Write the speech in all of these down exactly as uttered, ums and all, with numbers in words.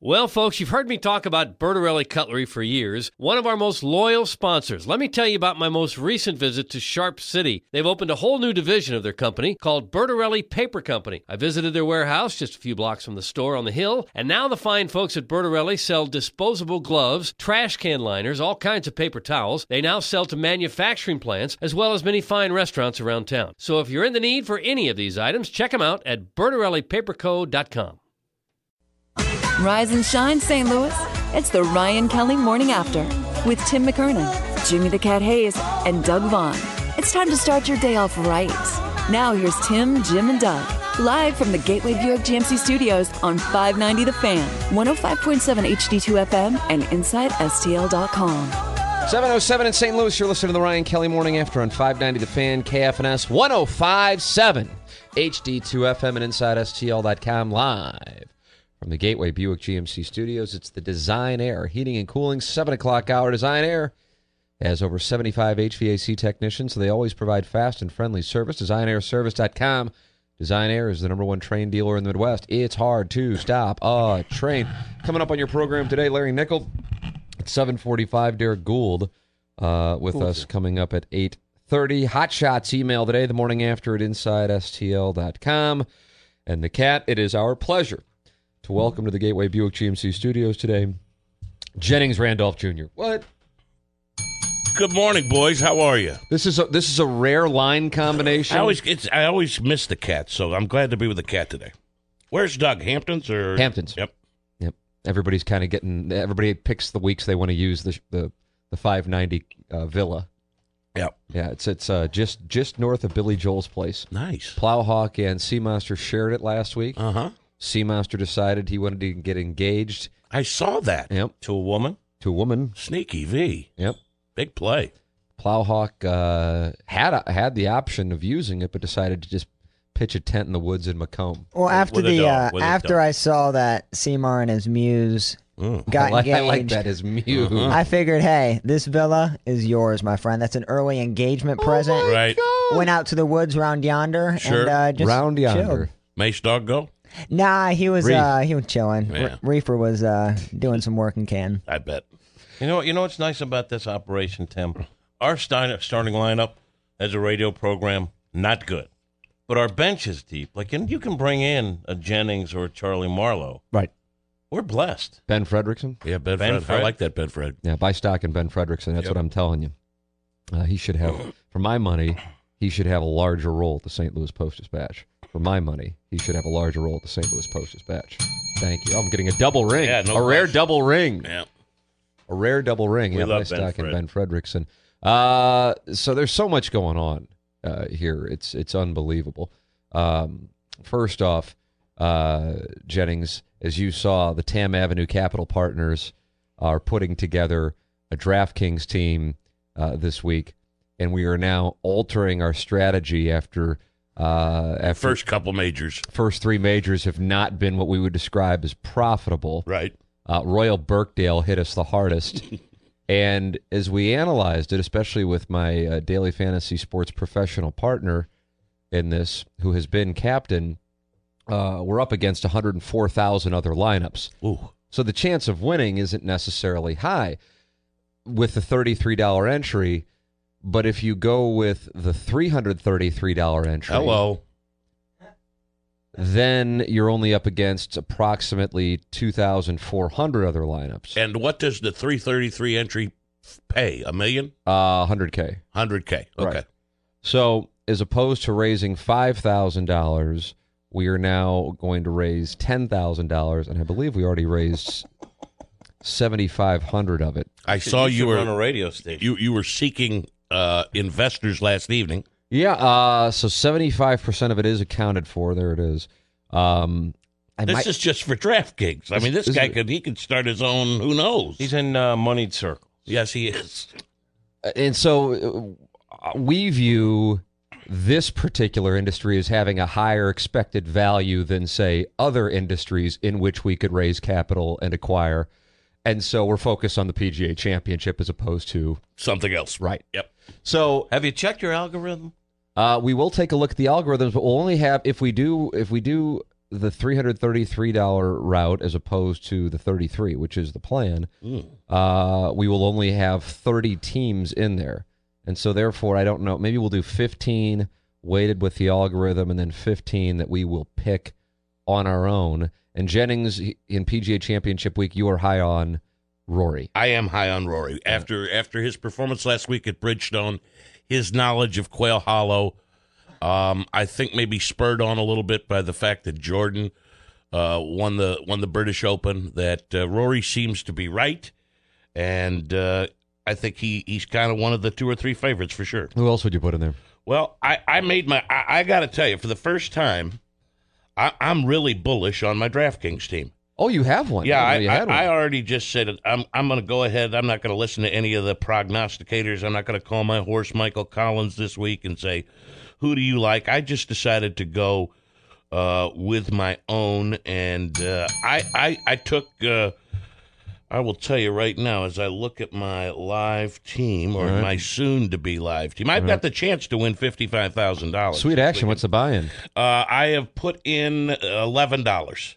Well, folks, you've heard me talk about Bertarelli Cutlery for years, one of our most loyal sponsors. Let me tell you about my most recent visit to Sharp City. They've opened a whole new division of their company called Bertarelli Paper Company. I visited their warehouse just a few blocks from the store on the hill, and now the fine folks at Bertarelli sell disposable gloves, trash can liners, all kinds of paper towels. They now sell to manufacturing plants as well as many fine restaurants around town. So if you're in the need for any of these items, check them out at Bertarelli Paper Co dot com. Rise and shine, Saint Louis. It's the Ryan Kelly Morning After with Tim McKernan, Jimmy the Cat Hayes, and Doug Vaughn. It's time to start your day off right. Now here's Tim, Jim, and Doug, live from the Gateway Buick G M C Studios on five ninety The Fan, one oh five point seven H D two F M, and inside S T L dot com. seven oh seven in Saint Louis, you're listening to the Ryan Kelly Morning After on five ninety The Fan, K F N S, one oh five point seven H D two F M, and inside S T L dot com, live from the Gateway Buick G M C Studios. It's the Design Air Heating and Cooling seven o'clock hour. Design Air has over seventy-five H V A C technicians, so they always provide fast and friendly service. Design Air Service dot com. Design Air is the number one train dealer in the Midwest. It's hard to stop a train. Coming up on your program today, Larry Nickel at seven forty-five. Derek Gould uh, with Gould. us coming up at eight thirty. Hot Shots email today, the morning after at inside S T L dot com. And the Cat, it is our pleasure to welcome to the Gateway Buick G M C Studios today, Jennings Randolph Junior What? Good morning, boys. How are you? This is a, this is a rare line combination. I always it's, I always miss the Cat, so I'm glad to be with the Cat today. Where's Doug? Hamptons or Hamptons? Yep, yep. Everybody's kind of getting. Everybody picks the weeks they want to use the the, the five ninety uh, villa. Yep. Yeah, it's it's uh, just just north of Billy Joel's place. Nice. Plowhawk and Sea Monster shared it last week. Uh huh. Sea Monster decided he wanted to get engaged. I saw that. Yep. To a woman? To a woman. Sneaky V. Yep. Big play. Plowhawk uh, had a, had the option of using it, but decided to just pitch a tent in the woods in Macomb. Well, after With a the dog, uh, with a after dog. I saw that Seymour and his muse Mm. got I like, engaged, I like that as Mew. Uh-huh. I figured, hey, this villa is yours, my friend. That's an early engagement present. Right. Went out to the woods round yonder Sure. and uh, just Round yonder. chilled. Mace Dog go? Nah, he was Reef. uh, he was chilling. Yeah. R- Reefer was uh, doing some work in Canton. I bet. You know, you know what's nice about this operation, Tim? Our starting starting lineup as a radio program, not good. But our bench is deep. Like, and you can bring in a Jennings or a Charlie Marlowe. Right. We're blessed. Ben Fredrickson. Yeah, Ben, Ben Fred. Fred. I like that, Ben Fred. Yeah, buy stock in Ben Fredrickson. That's Yep. what I'm telling you. Uh, he should have, for my money, he should have a larger role at the Saint Louis Post-Dispatch. For my money, he should have a larger role at the Saint Louis Post-Dispatch. Thank you. Oh, I'm getting a double ring. Yeah, no a rare question. double ring. Yeah. A rare double ring. We yeah, love buy Ben stock in Fred. Ben Fredrickson. Uh, so there's so much going on uh, here. It's it's unbelievable. Um, first off, uh, Jennings, as you saw, the Tam Avenue Capital Partners are putting together a DraftKings team uh, this week, and we are now altering our strategy after uh, after First couple majors. first three majors have not been what we would describe as profitable. Right. Uh, Royal Birkdale hit us the hardest. And as we analyzed it, especially with my uh, daily fantasy sports professional partner in this, who has been captain, uh, we're up against one hundred four thousand other lineups. Ooh. So the chance of winning isn't necessarily high with the thirty-three dollars entry. But if you go with the three hundred thirty-three dollars entry, Hello. then you're only up against approximately two thousand four hundred other lineups. And what does the three thirty-three entry pay? A million? Uh, one hundred K. one hundred K. Okay. Right. So as opposed to raising five thousand dollars, we are now going to raise ten thousand dollars, and I believe we already raised seventy-five hundred dollars of it. I saw you, should were run a radio station. you you were seeking uh, investors last evening. Yeah, uh, so seventy-five percent of it is accounted for. There it is. Um, I This might, is just for DraftKings. I mean, this, This guy is- could he could start his own. Who knows? He's in uh, moneyed circle. yes, he is. and so uh, we view this particular industry as having a higher expected value than, say, other industries in which we could raise capital and acquire. And so we're focused on the P G A Championship as opposed to Something else. right. Yep. So Have you checked your algorithm? uh, we will take a look at the algorithms, but we'll only have if we do if we do the three hundred thirty-three dollars route as opposed to the thirty-three, which is the plan, mm. uh, we will only have thirty teams in there. And so, therefore, I don't know. Maybe we'll do fifteen weighted with the algorithm and then fifteen that we will pick on our own. And Jennings, in P G A Championship week, you are high on Rory. I am high on Rory. After after his performance last week at Bridgestone, his knowledge of Quail Hollow, um, I think maybe spurred on a little bit by the fact that Jordan uh, won the won the British Open, that uh, Rory seems to be right, and uh, I think he, he's kind of one of the two or three favorites for sure. Who else would you put in there? Well, I, I made my I, I got to tell you, for the first time, I, I'm really bullish on my DraftKings team. Oh, you have one? Yeah, I, I, I, one. I already just said it. I'm I'm going to go ahead. I'm not going to listen to any of the prognosticators. I'm not going to call my horse Michael Collins this week and say, who do you like? I just decided to go uh, with my own, and uh, I, I I took. Uh, I will tell you right now, as I look at my live team, or right. my soon-to-be live team, I've right. got the chance to win fifty-five thousand dollars. Sweet action. What's the buy-in? Uh, I have put in eleven dollars.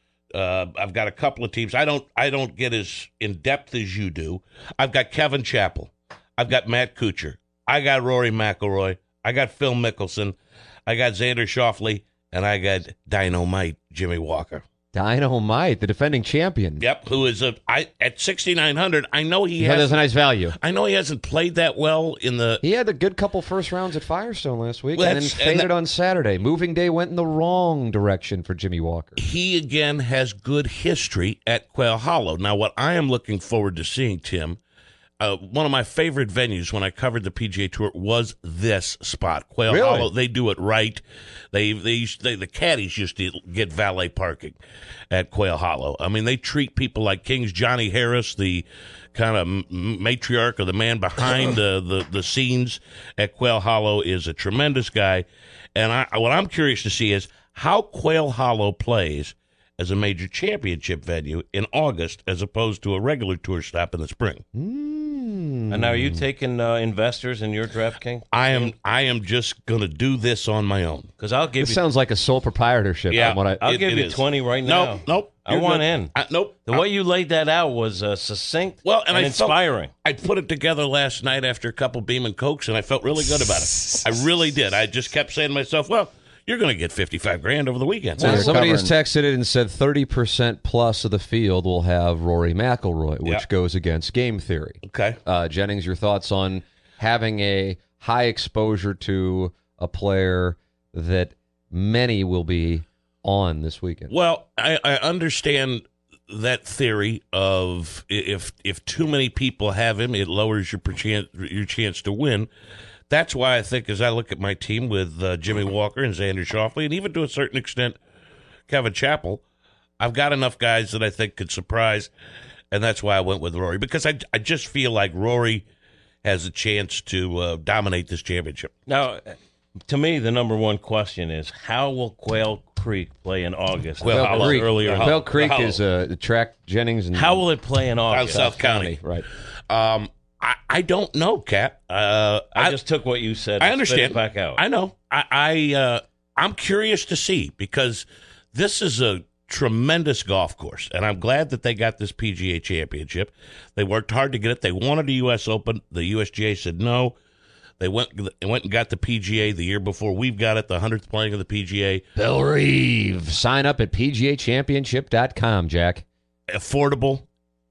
Uh, I've got a couple of teams. I don't I don't get as in-depth as you do. I've got Kevin Chappell. I've got Matt Kuchar. I got Rory McIlroy. I got Phil Mickelson. I got Xander Schauffele. And I got Dynamite Jimmy Walker. Dynamite, the defending champion. Yep, who is a I at sixty-nine hundred. I know he has. That's a nice value. I know he hasn't played that well in the. He had a good couple first rounds at Firestone last week, well, and then faded and that, on Saturday. Moving day went in the wrong direction for Jimmy Walker. He again has good history at Quail Hollow. Now, what I am looking forward to seeing, Tim, uh, one of my favorite venues when I covered the P G A Tour was this spot, Quail really? Hollow. They do it right. They, they, they, the caddies used to get valet parking at Quail Hollow. I mean, they treat people like kings. Johnny Harris, the kind of matriarch or the man behind the, the, the scenes at Quail Hollow, is a tremendous guy. And I, what I'm curious to see is how Quail Hollow plays as a major championship venue in August as opposed to a regular tour stop in the spring. Mm. And now, are you taking uh, investors in your DraftKings? I am. I am just going to do this on my own because I'll give. This you, sounds like a sole proprietorship. Yeah, from what I, I'll it, give it you is. twenty right now. Nope, nope. I want good. in. I, nope. The I, way you laid that out was uh, succinct. Well, and, and I inspiring. Felt, I put it together last night after a couple Beam and Cokes, and I felt really good about it. I really did. I just kept saying to myself, "Well, you're going to get fifty-five grand over the weekend." So somebody covering. has texted it and said thirty percent plus of the field will have Rory McIlroy, which yep. goes against game theory. Okay. Uh, Jennings, your thoughts on having a high exposure to a player that many will be on this weekend? Well, I, I understand that theory of if if too many people have him, it lowers your chance your chance to win. That's why I think, as I look at my team with uh, Jimmy Walker and Xander Schauffele, and even to a certain extent Kevin Chappell, I've got enough guys that I think could surprise, and that's why I went with Rory, because I, I just feel like Rory has a chance to uh, dominate this championship. Now, to me, the number one question is, how will Quail Creek play in August? Quail, Quail Creek, earlier. Quail Creek is uh, the track Jennings. And how will it play in August? South, South County. Right. Um, I, I don't know, Kat. Uh, I, I just took what you said. I and understand. Spit it back out. I know. I, I uh, I'm curious to see, because this is a tremendous golf course, and I'm glad that they got this P G A championship. They worked hard to get it. They wanted a U S Open. The U S G A said no. They went went and got the P G A the year before we've got it, the hundredth playing of the P G A. Belle Reve. Sign up at P G A championship dot com, Jack. Affordable.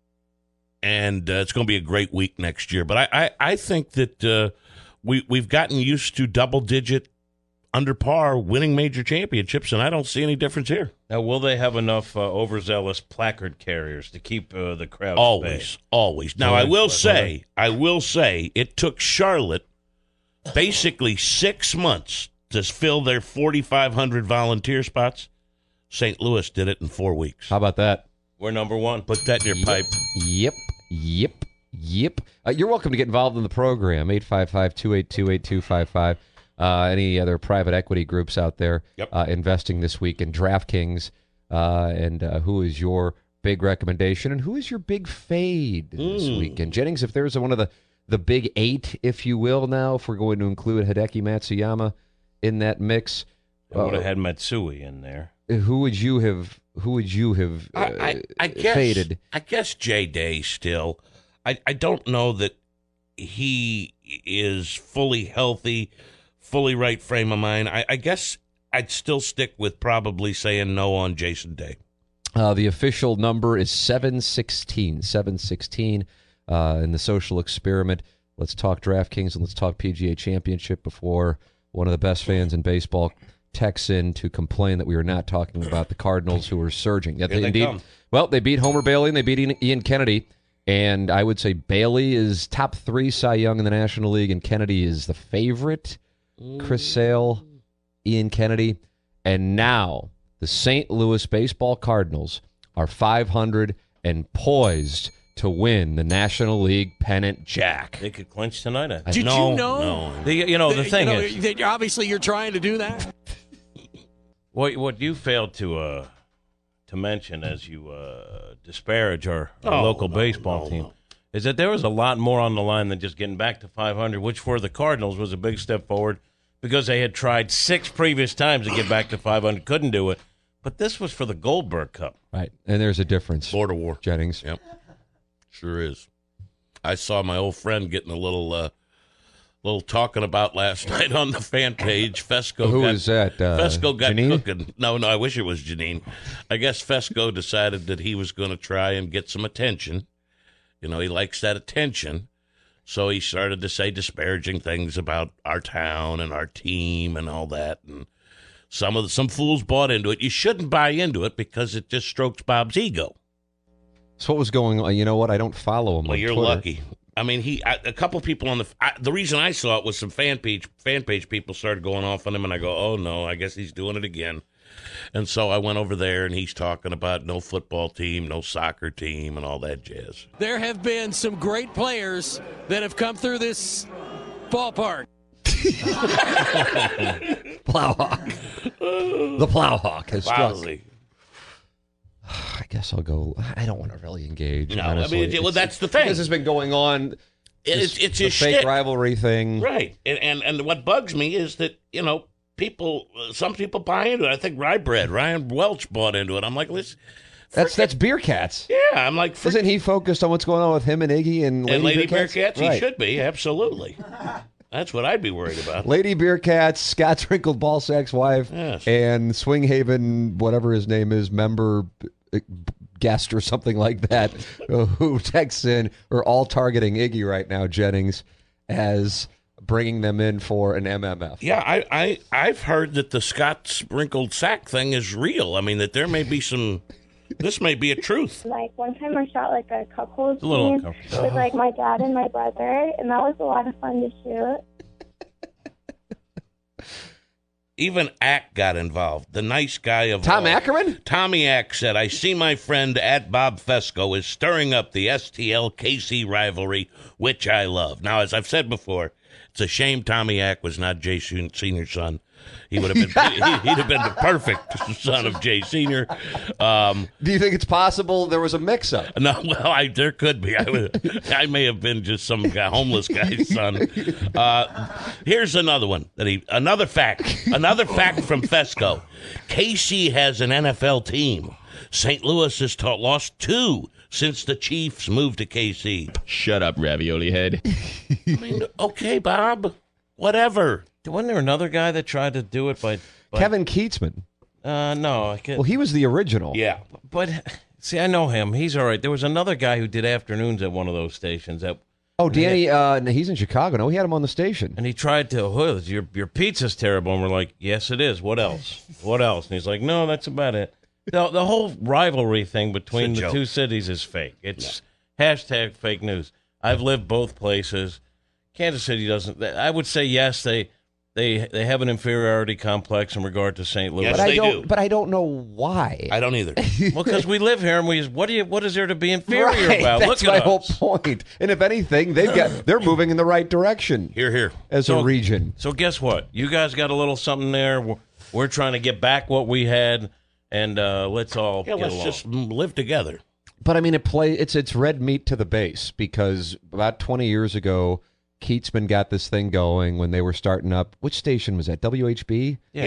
And uh, it's going to be a great week next year. But I, I, I think that uh, we, we've gotten used to double-digit, under par, winning major championships, and I don't see any difference here. Now, will they have enough uh, overzealous placard carriers to keep uh, the crowd Always, bay? always. Now, I will say, I will say, it took Charlotte basically six months to fill their forty-five hundred volunteer spots. Saint Louis did it in four weeks. How about that? We're number one. Put that in your yep. pipe. Yep. Yep. Yep. Uh, you're welcome to get involved in the program. eight five five, two eight two, eight two five five. Uh, any other private equity groups out there yep. uh, investing this week in DraftKings? Uh, and uh, who is your big recommendation? And who is your big fade this mm. weekend? Jennings, if there's one of the, the big eight, if you will, now, if we're going to include Hideki Matsuyama in that mix. I would have uh, had Matsui in there. who would you have? Who would you have uh, I, I, I guess, faded? I guess Jay Day still. I, I don't know that he is fully healthy, fully right frame of mind. I, I guess I'd still stick with probably saying no on Jason Day. Uh, the official number is seven sixteen. seven sixteen uh, in the social experiment. Let's talk DraftKings and let's talk P G A Championship before one of the best fans in baseball texts in to complain that we are not talking about the Cardinals, who are surging. Yet Here they they indeed, come. well, they beat Homer Bailey and they beat Ian, Ian Kennedy. And I would say Bailey is top three Cy Young in the National League, and Kennedy is the favorite. Chris Sale, Ian Kennedy. And now the Saint Louis Baseball Cardinals are five hundred and poised to win the National League pennant, Jack. They could clinch tonight. I think. Did No, you know? no. The, you know, the that, thing you know, is, that you're- obviously you're trying to do that. what what you failed to uh, to mention as you uh, disparage our, our Oh, local no, baseball no, team no. is that there was a lot more on the line than just getting back to five hundred, which for the Cardinals was a big step forward because they had tried six previous times to get back to five hundred, couldn't do it. But this was for the Goldberg Cup. Right. And there's a difference, Lord of War. Jennings. Yep. Sure is. I saw my old friend getting a little uh, little talking about last night on the fan page. Fesco Who got, is that? Uh, Fesco got Janine? cooking. No, no, I wish it was Janine. I guess Fesco decided that he was going to try and get some attention. You know, he likes that attention. So he started to say disparaging things about our town and our team and all that. And some of the, some fools bought into it. You shouldn't buy into it because it just strokes Bob's ego. So what was going on? You know what? I don't follow him Well, on you're Twitter. lucky. I mean, he I, a couple people on the I, the reason I saw it was some fan page fan page people started going off on him, and I go, oh no, I guess he's doing it again. And so I went over there, and he's talking about no football team, no soccer team, and all that jazz. There have been some great players that have come through this ballpark. Plowhawk. The Plowhawk has struck. Lousy. I guess I'll go. I don't want to really engage. No, I honestly. mean, it- well, It's- that's the thing. This has been going on. It's this- it's the his fake shtick. rivalry thing. Right. And, and and what bugs me is that, you know, people, some people buy into it. I think Rye Bread, Ryan Welch bought into it. I'm like, let's. That's that's Beer Cats. Yeah, I'm like, Isn't he focused on what's going on with him and Iggy and Lady, and Lady Beer Cats? Bearcats? He Right. should be, absolutely. That's what I'd be worried about. Lady Beer Cats, Scott's wrinkled ballsack's wife, Yes. and Swing Haven, whatever his name is, member, uh, guest or something like that, uh, who texts in, are all targeting Iggy right now, Jennings, as bringing them in for an M M F. Yeah, I, I, I've heard that the Scott sprinkled sack thing is real. I mean, that there may be some, this may be a truth. Like one time I shot like a couples a little scene uncomfortable. with like my dad and my brother, and that was a lot of fun to shoot. Even Ack got involved. The nice guy of Tom all. Ackerman? Tommy Ack said, I see my friend at Bob Fesco is stirring up the S T L K C rivalry, which I love. Now, as I've said before, it's a shame Tommy Ack was not Jay Senior's son. He would have been, he, he'd have been the perfect son of Jay Senior. Um, Do you think it's possible there was a mix-up? No, well, I, there could be. I, would, I may have been just some guy, homeless guy's son. Uh, here's another one. That he another fact. Another fact from Fesco. K C has an N F L team. Saint Louis has ta- lost two since the Chiefs moved to K C. Shut up, ravioli head. I mean, okay, Bob. Whatever. Wasn't there another guy that tried to do it by, by Kevin Keatsman. Uh, no, I can't. Well, he was the original. Yeah. But see, I know him. He's all right. There was another guy who did afternoons at one of those stations that, Oh, Danny, uh, he's in Chicago. No, we had him on the station. and he tried to. Oh, your your pizza's terrible, and we're like, yes, it is. What else? What else? And he's like, no, that's about it. The, the whole rivalry thing between It's a the joke. two cities is fake. It's hashtag fake news. I've lived both places. Kansas City doesn't. I would say yes. They they they have an inferiority complex in regard to Saint Louis. Yes, But I they don't. do. But I don't know why. I don't either. Well, because we live here, and we. What do you? What is there to be inferior Right, about? that's Look my at whole us. point. And if anything, they've got they're moving in the right direction Here, here. as So- a region. So guess what? You guys got a little something there. We're, we're trying to get back what we had, and uh, let's all Yeah, get let's along. just live together. But I mean, it play it's it's red meat to the base because about twenty years ago, Keatsman got this thing going when they were starting up. Which station was that? W H B. Yeah. Yeah.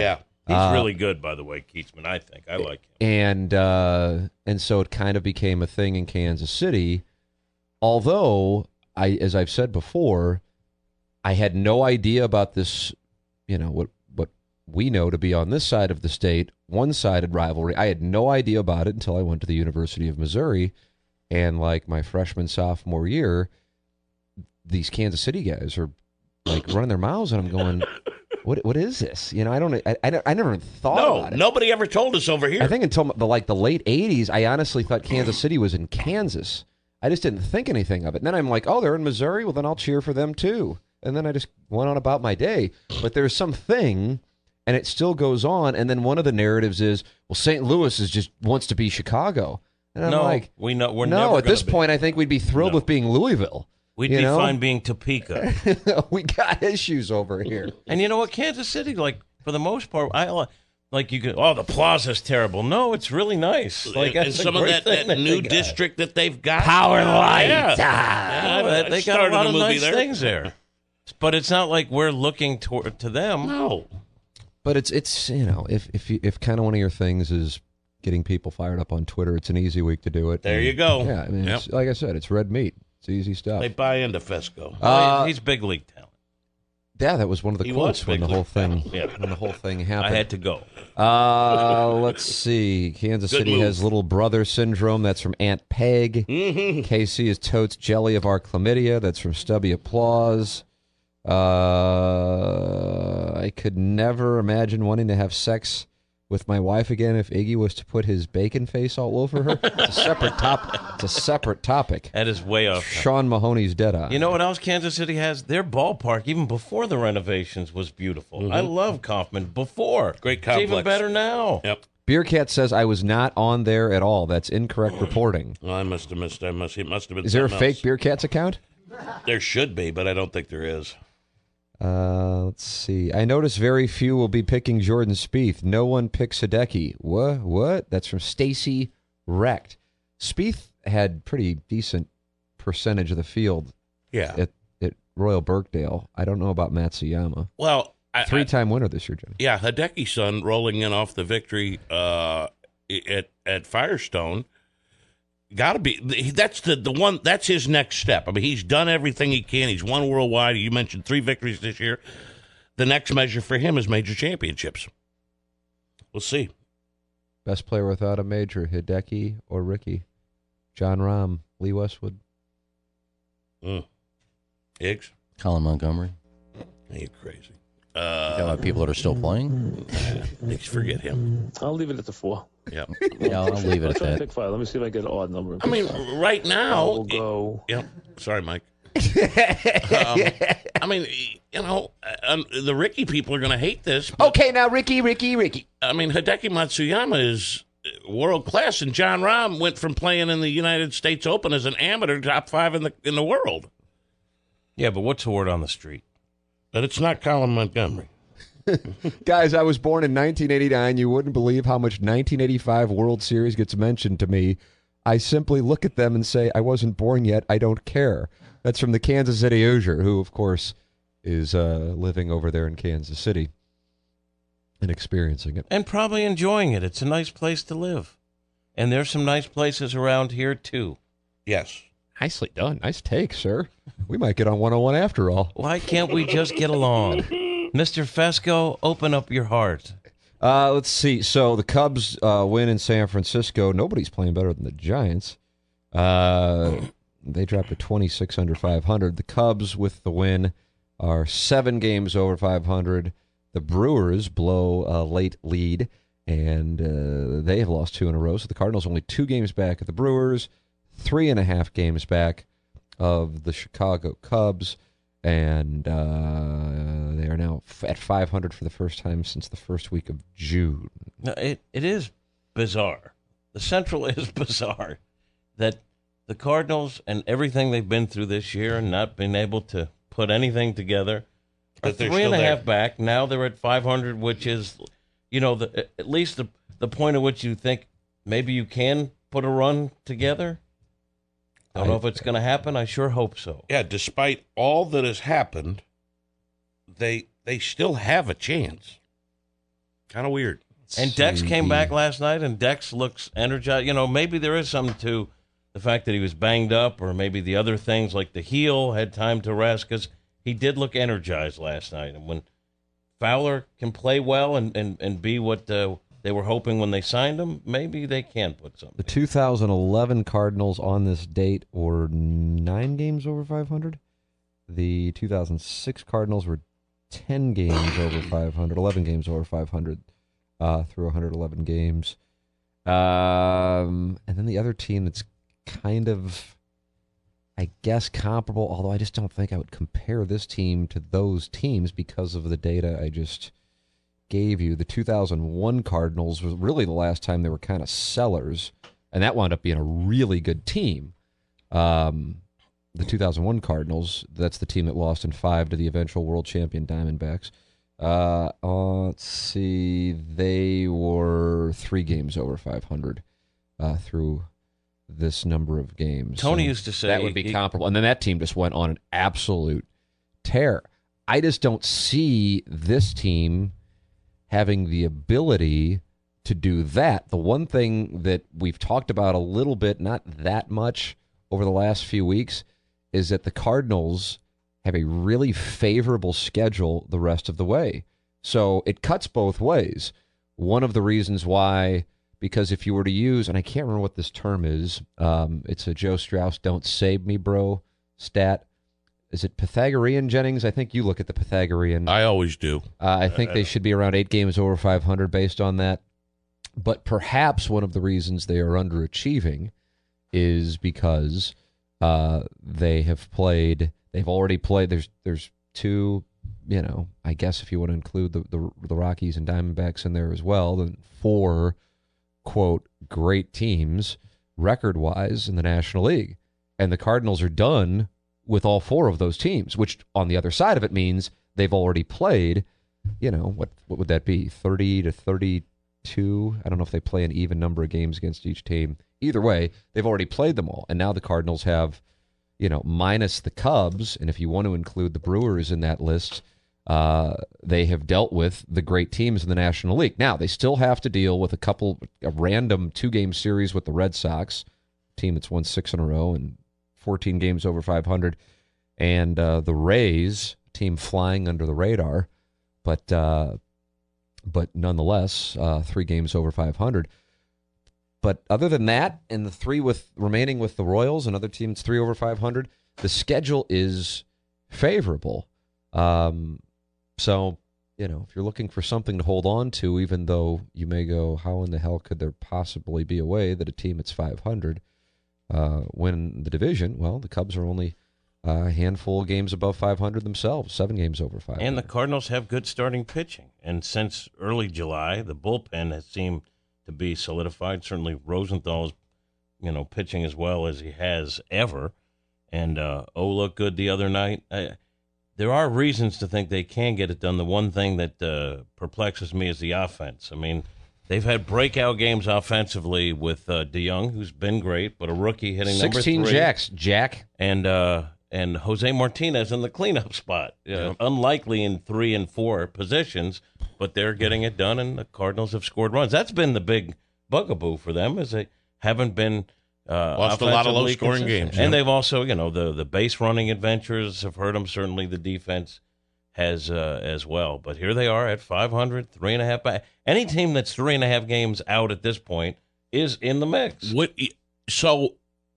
He's Uh, really good, by the way, Keatsman, I think. I like him. And uh, and so it kind of became a thing in Kansas City. Although, I, as I've said before, I had no idea about this, you know, what what we know to be on this side of the state, one-sided rivalry. I had no idea about it until I went to the University of Missouri. And like my freshman, sophomore year, these Kansas City guys are like running their mouths, and I'm going, what what is this? You know, I don't, I, I, I never thought No, about it. nobody ever told us over here. I think until the like the late eighties, I honestly thought Kansas City was in Kansas. I just didn't think anything of it. And then I'm like, oh, they're in Missouri. Well, then I'll cheer for them too. And then I just went on about my day. But there's something, and it still goes on. And then one of the narratives is, well, Saint Louis is just wants to be Chicago. And I'm no, like, we know, we're no, never at this be. point, I think we'd be thrilled No. with being Louisville. We'd you be know? fine being Topeka. We got issues over here. And you know what? Kansas City, like, for the most part, I li- like you could, oh, the plaza's terrible. No, it's really nice. Like, and that's a some of great that, thing that they new got. district that they've got. Power lights. Yeah. Yeah, Yeah, I- I they got a started lot a of movie nice there. things there. But it's not like we're looking toward to them. No. But it's it's you know if if you, if kind of one of your things is getting people fired up on Twitter, it's an easy week to do it. There And, you go. Yeah, I mean, Yep. it's, like I said, it's red meat. It's easy stuff. They buy into Fesco. Uh, he's big league talent. Yeah, that was one of the He quotes was when the big whole league thing talent. Yeah. when the whole thing I happened. had to go. Uh, let's see. Kansas Good City move. has little brother syndrome. That's from Aunt Peg. Mm-hmm. K C is totes jelly of our chlamydia. That's from Stubby Applause. Uh, I could never imagine wanting to have sex with my wife again if Iggy was to put his bacon face all over her. It's a separate topic. It's a separate topic. That is way off. Sean Mahoney's dead eye. You know what else Kansas City has? Their ballpark, even before the renovations, was beautiful. I love Kaufman before. Great It's complex. even better now. Yep. Beer Cat says I was not on there at all. That's incorrect reporting. Well, I must have missed. I must. It must have been. Is there a something fake else. Beer Cat's account? There should be, but I don't think there is. Uh, let's see. I notice very few will be picking Jordan Spieth. No one picks Hideki. What? What? That's from Stacy Recht. Spieth had pretty decent percentage of the field Yeah. at, at Royal Birkdale. I don't know about Matsuyama. Well, I, Three-time winner this year, Jimmy. Yeah, Hideki's son rolling in off the victory uh, at at Firestone. Got to be that's the the one that's his next step. I mean, he's done everything he can. He's won worldwide. You mentioned three victories this year. The next measure for him is major championships. We'll see. Best player without a major, Hideki or Ricky? John Rahm, Lee Westwood. Mm. Higgs, Colin Montgomery. you're crazy. You Uh, got people that are still playing? Higgs, forget him. I'll leave it at the four. Yeah. Yeah, I'll leave it I'll at try to that. pick five. Let me see if I get an odd number. I mean, right I now. will go. Yeah. Sorry, Mike. um, I mean, you know, um, the Ricky people are going to hate this. But, Okay, now Ricky, Ricky, Ricky. I mean, Hideki Matsuyama is world class, and John Rahm went from playing in the United States Open as an amateur top five in the in the world. Yeah, but what's the word on the street? But it's not Colin Montgomery. Guys, I was born in nineteen eighty-nine. You wouldn't believe how much nineteen eighty-five World Series gets mentioned to me. I simply look at them and say, I wasn't born yet. I don't care. That's from the Kansas City Hoosier, who, of course, is uh, living over there in Kansas City and experiencing it. And probably enjoying it. It's a nice place to live. And there's some nice places around here, too. Yes. Nicely done. Nice take, sir. We might get on one oh one after all. Why can't we just get along? Mister Fesco, open up your heart. Uh, let's see. So the Cubs uh, win in San Francisco. Nobody's playing better than the Giants. Uh, they dropped to twenty-six under five hundred. The Cubs, with the win, are seven games over five hundred. The Brewers blow a late lead, and uh, they have lost two in a row. So the Cardinals only two games back of the Brewers, three and a half games back of the Chicago Cubs. And uh, they are now f- at five hundred for the first time since the first week of June. No, it, it is bizarre. The Central is bizarre that the Cardinals and everything they've been through this year and not been able to put anything together are But they're three and a still half there. back. Now they're at five hundred, which is, you know, the, at least the, the point at which you think maybe you can put a run together. I don't know if it's going to happen. I sure hope so. Yeah, despite all that has happened, they they still have a chance. Kind of weird. And Dex came back last night, and Dex looks energized. You know, maybe there is something to the fact that he was banged up, or maybe the other things like the heel had time to rest, because he did look energized last night. And when Fowler can play well and, and, and be what uh, they were hoping when they signed him, maybe they can put something. The two thousand eleven Cardinals on this date were nine games over five hundred. The two thousand six Cardinals were ten games over five hundred, eleven games over five hundred uh, through one hundred eleven games. Um, and then the other team that's kind of, I guess, comparable, although I just don't think I would compare this team to those teams because of the data I just gave you. The two thousand one Cardinals was really the last time they were kind of sellers, and that wound up being a really good team. Um, the two thousand one Cardinals, that's the team that lost in five to the eventual world champion Diamondbacks. Uh, uh, let's see, they were three games over five hundred uh, through this number of games. Tony So used to say that would be he- comparable. And then that team just went on an absolute tear. I just don't see this team having the ability to do that. The one thing that we've talked about a little bit, not that much over the last few weeks, is that the Cardinals have a really favorable schedule the rest of the way. So it cuts both ways. One of the reasons why, because if you were to use, and I can't remember what this term is, um, it's a Joe Strauss don't save me, bro stat. Is it Pythagorean, Jennings? I think you look at the Pythagorean. I always do. Uh, I think they should be around eight games over five hundred based on that. But perhaps one of the reasons they are underachieving is because uh, they have played, they've already played, there's there's two, you know, I guess if you want to include the, the, the Rockies and Diamondbacks in there as well, then four, quote, great teams record-wise in the National League. And the Cardinals are done with all four of those teams, which on the other side of it means they've already played, you know, what what would that be, thirty to thirty-two? I don't know if they play an even number of games against each team. Either way, they've already played them all. And now the Cardinals have, you know, minus the Cubs, and if you want to include the Brewers in that list, uh, they have dealt with the great teams in the National League. Now, they still have to deal with a couple, a random two-game series with the Red Sox, team that's won six in a row and fourteen games over five hundred, and uh, the Rays, team flying under the radar, but uh, but nonetheless, uh, three games over five hundred. But other than that, and the three with remaining with the Royals, another team that's three over five hundred, the schedule is favorable. Um, so, you know, if you're looking for something to hold on to, even though you may go, how in the hell could there possibly be a way that a team that's five hundred uh, win the division? Well, the Cubs are only a handful of games above five hundred themselves, seven games over five hundred. And the Cardinals have good starting pitching. And since early July, the bullpen has seemed to be solidified. Certainly Rosenthal is, you know, pitching as well as he has ever. And uh, O looked good the other night. I, there are reasons to think they can get it done. The one thing that uh, perplexes me is the offense. I mean, they've had breakout games offensively with uh, DeYoung, who's been great, but a rookie hitting number three. sixteen jacks, Jack. And uh, and Jose Martinez in the cleanup spot. You know, unlikely in three and four positions, but they're getting it done, and the Cardinals have scored runs. That's been the big bugaboo for them, is they haven't been uh, Lost a lot of offensively low-scoring consistent. games, And yeah. they've also, you know, the, the base running adventures have hurt them. Certainly the defense has uh, as well. But here they are at five hundred, three and a half. Back. Any team that's three and a half games out at this point is in the mix. What? So,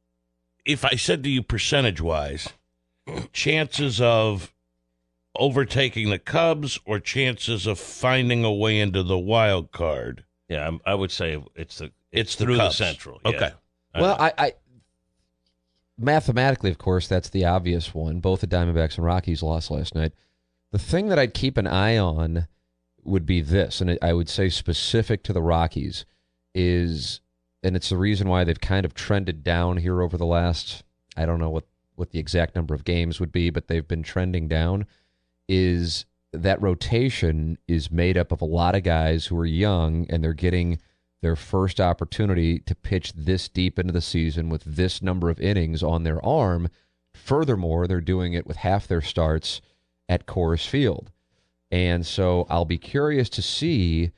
if I said to you percentage-wise, chances of overtaking the Cubs or chances of finding a way into the wild card? Yeah, I'm- I would say it's the It's the through Cubs. the Central. Okay. Yeah. Well, I, I mathematically, of course, that's the obvious one. Both the Diamondbacks and Rockies lost last night. The thing that I'd keep an eye on would be this, and I would say specific to the Rockies, is, and it's the reason why they've kind of trended down here over the last, I don't know what, what the exact number of games would be, but they've been trending down, is that rotation is made up of a lot of guys who are young, and they're getting their first opportunity to pitch this deep into the season with this number of innings on their arm. Furthermore, they're doing it with half their starts at Coors Field. And so I'll be curious to see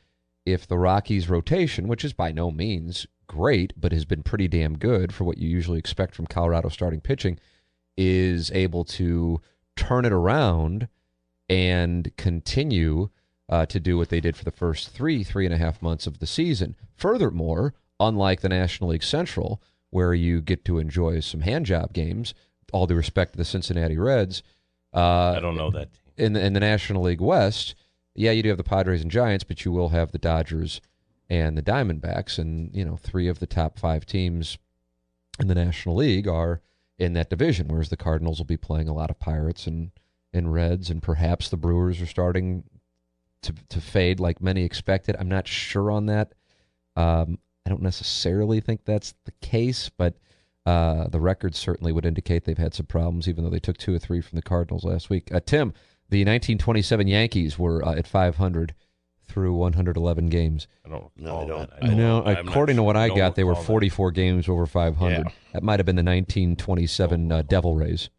if the Rockies' rotation, which is by no means great, but has been pretty damn good for what you usually expect from Colorado starting pitching, is able to turn it around and continue uh, to do what they did for the first three, three and a half months of the season. Furthermore, unlike the National League Central, where you get to enjoy some handjob games, all due respect to the Cincinnati Reds. Uh, I don't know that team. In the, in the National League West, yeah, you do have the Padres and Giants, but you will have the Dodgers and the Diamondbacks, and you know, three of the top five teams in the National League are in that division, whereas the Cardinals will be playing a lot of Pirates and, and Reds, and perhaps the Brewers are starting to to fade like many expected. I'm not sure on that. Um, I don't necessarily think that's the case, but uh, the records certainly would indicate they've had some problems, even though they took two or three from the Cardinals last week. Uh, Tim, the nineteen twenty-seven Yankees were uh, at five hundred through one hundred eleven games. I don't No, I don't. that. I know. I'm According not to what sure. I Don't got, they were recall that. forty-four games over five hundred. Yeah. That might have been the nineteen twenty-seven uh, Devil Rays.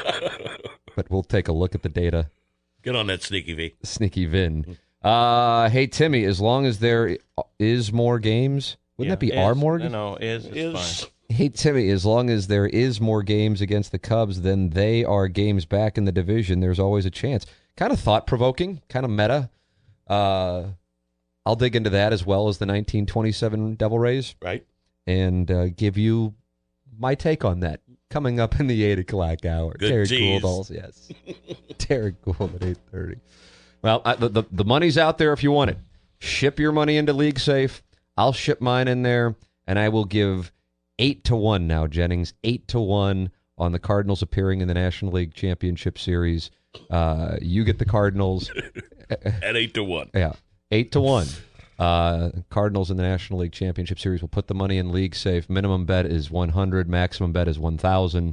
But we'll take a look at the data. Get on that, Sneaky V. Sneaky Vin. Uh, hey, Timmy, as long as there is more games, wouldn't Yeah, that be is, our more No, games? no, is, is, Is fine. Hey, Timmy, as long as there is more games against the Cubs than they are games back in the division, there's always a chance. Kind of thought-provoking, kind of meta. Uh, I'll dig into that as well as the nineteen twenty-seven Devil Rays right? and uh, give you my take on that coming up in the eight o'clock hour. Good Derek tease. Gould, also, yes. Derek Gould at eight thirty. Well, I, the, the the money's out there if you want it. Ship your money into League Safe. I'll ship mine in there, and I will give eight to one now, Jennings. Eight to one on the Cardinals appearing in the National League Championship Series. Uh, you get the Cardinals at eight to one. Yeah, eight to one. Uh, Cardinals in the National League Championship Series will put the money in League Safe. Minimum bet is one hundred. Maximum bet is one thousand.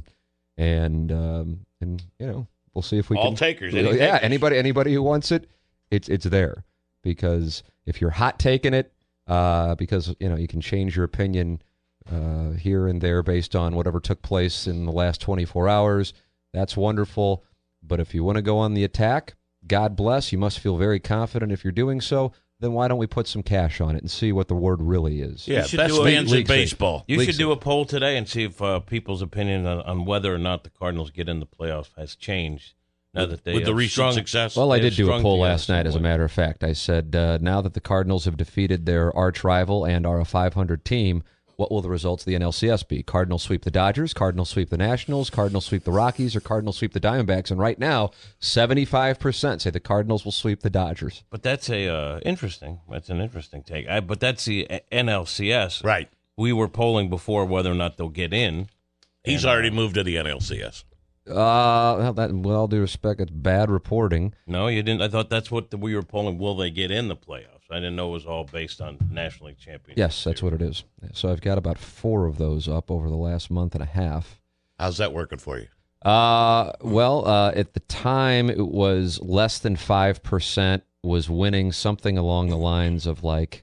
And um, and you know, we'll see if we All can. takers, Yeah, any takers. anybody anybody who wants it, it's it's there. Because if you're hot taking it, uh, because you know you can change your opinion uh, here and there based on whatever took place in the last twenty-four hours. That's wonderful. But if you want to go on the attack, God bless. You must feel very confident if you're doing so. Then why don't we put some cash on it and see what the word really is? Yeah, should best do a- fans in League Safe. baseball. You League should do Safe. a poll today and see if uh, people's opinion on, on whether or not the Cardinals get in the playoffs has changed now that they With the have recent strung- success. Well, I They've did do a strung poll together last night, as a some matter of fact. I said, uh, now that the Cardinals have defeated their arch rival and are a five hundred team, what will the results of the N L C S be? Cardinals sweep the Dodgers, Cardinals sweep the Nationals, Cardinals sweep the Rockies, or Cardinals sweep the Diamondbacks? And right now, seventy-five percent say the Cardinals will sweep the Dodgers. But that's a uh, interesting. That's an interesting take. I, but that's the uh, N L C S. Right. We were polling before whether or not they'll get in. He's And, uh, already moved to the N L C S. Uh, well, that, with all due respect, it's bad reporting. No, you didn't. I thought that's what the, we were polling. Will they get in the playoffs? I didn't know it was all based on National League Championship. Yes, that's what it is. So I've got about four of those up over the last month and a half. How's that working for you? Uh, well, uh, at the time, it was less than five percent was winning, something along the lines of like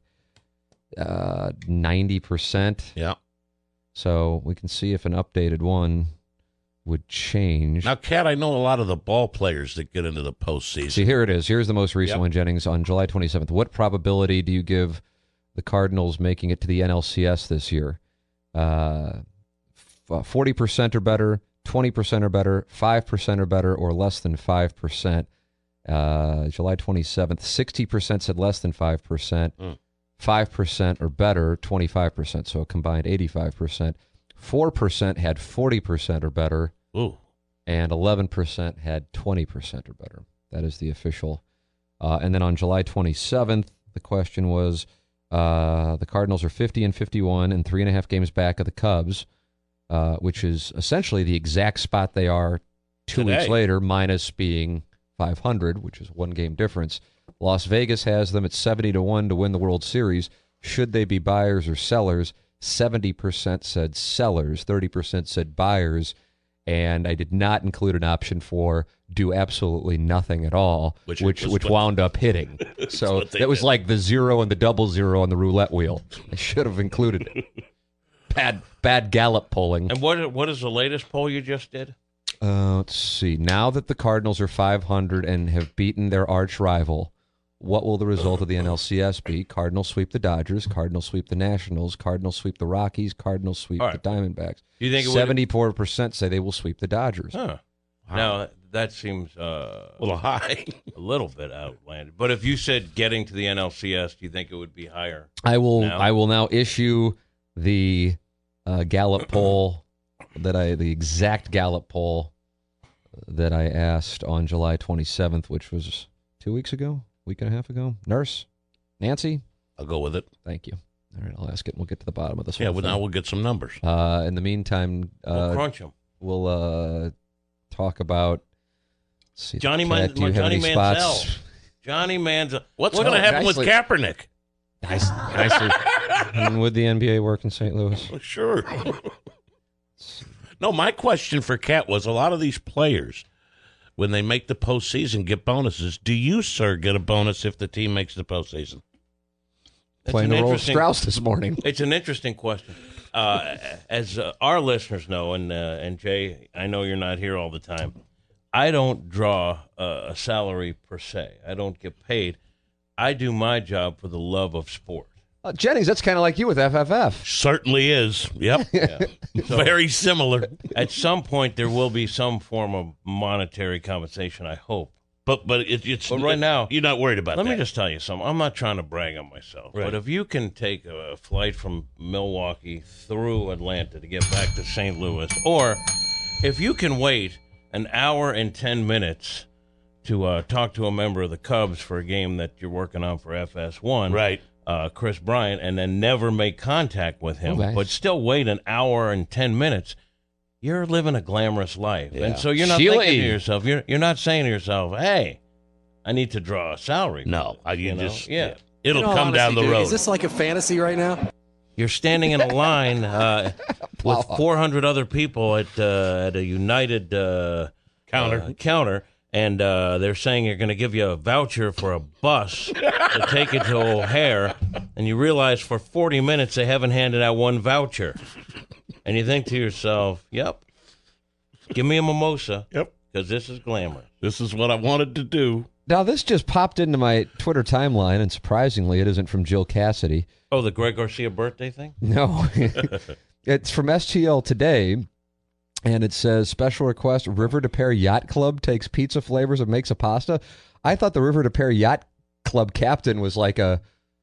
uh, ninety percent. Yeah. So we can see if an updated one would change. Now, Kat, I know a lot of the ball players that get into the postseason. See, here it is. Here's the most recent Yep. one, Jennings, on July twenty-seventh. What probability do you give the Cardinals making it to the N L C S this year? Uh, f- forty percent or better, twenty percent or better, five percent or better, or less than five percent. Uh, July twenty-seventh, sixty percent said less than five percent, Mm. five percent or better, twenty-five percent, so a combined eighty-five percent. four percent had forty percent or better, Ooh. and eleven percent had twenty percent or better. That is the official. Uh, and then on July twenty-seventh, the question was, uh, the Cardinals are fifty and fifty-one and three and a half games back of the Cubs, uh, which is essentially the exact spot they are two Today. weeks later, minus being five hundred, which is one game difference. Las Vegas has them at seventy to one to win the World Series. Should they be buyers or sellers? seventy percent said sellers, thirty percent said buyers, and I did not include an option for do absolutely nothing at all, Which which was which what- wound up hitting. So what they that was did. like the zero and the double zero on the roulette wheel. I should have included it. Bad bad Gallup polling. And what what is the latest poll you just did? Uh, let's see. Now that the Cardinals are five hundred and have beaten their arch rival, what will the result of the N L C S be? Cardinals sweep the Dodgers. Cardinals sweep the Nationals. Cardinals sweep the Rockies. Cardinals sweep All right. the Diamondbacks. Do you think it would- seventy-four percent say they will sweep the Dodgers? Huh. Now, that seems uh, A little high. a little bit outlandish. But if you said getting to the N L C S, do you think it would be higher? I will. now? I will now issue the uh, Gallup poll that I, the exact Gallup poll that I asked on July twenty-seventh, which was two weeks ago, week and a half ago. Nurse, Nancy, I'll go with it. thank you. All right, I'll ask it, and we'll get to the bottom of this. Yeah, whole well, thing. now we'll get some numbers. Uh, in the meantime, We'll uh, crunch them. we'll uh, talk about. let's see, Johnny, Cat, Man- do you have Johnny any Manziel. spots? Johnny Manziel. What's What- going to happen nicely- with Kaepernick? Nice, nicely. And would the N B A work in Saint Louis? Well, sure. No, my question for Kat was, a lot of these players, when they make the postseason, get bonuses. Do you, sir, get a bonus if the team makes the postseason? It's Playing an the role of interesting- Strauss this morning. It's an interesting question. Uh, as uh, our listeners know, and uh, and Jay, I know you're not here all the time. I don't draw uh, a salary per se. I don't get paid. I do my job for the love of sport. Uh, Jennings, that's kind of like you with F F F. Certainly is. Yep. Yeah. So Very similar. at some point, there will be some form of monetary compensation, I hope. But but it, it's But right now, you're not worried about Let that. me just tell you something. I'm not trying to brag on myself, Right. but if you can take a flight from Milwaukee through Atlanta to get back to Saint Louis, or if you can wait an hour and ten minutes to uh, talk to a member of the Cubs for a game that you're working on for F S one, Right. uh, Chris Bryant, and then never make contact with him, Oh, nice. but still wait an hour and ten minutes, you're living a glamorous life. Yeah. And so you're not Sheila thinking E. to yourself, you're, you're not saying to yourself, hey, I need to draw a salary. No, I, you, You know? just Yeah. It'll In all come down honesty, the dude, road. Is this like a fantasy right now? You're standing in a line uh, with four hundred other people at uh, at a United uh, Counter. uh, counter, and uh, they're saying you're going to give you a voucher for a bus to take it to O'Hare, and you realize for forty minutes they haven't handed out one voucher, and you think to yourself, "Yep, give me a mimosa, Yep. because this is glamour." This is what I wanted to do. Now, this just popped into my Twitter timeline, and surprisingly, it isn't from Jill Cassidy. Oh, the Greg Garcia birthday thing? No. It's from S T L Today, and it says, special request, River de Pear Yacht Club takes pizza flavors and makes a pasta. I thought the River de Pear Yacht Club captain was like a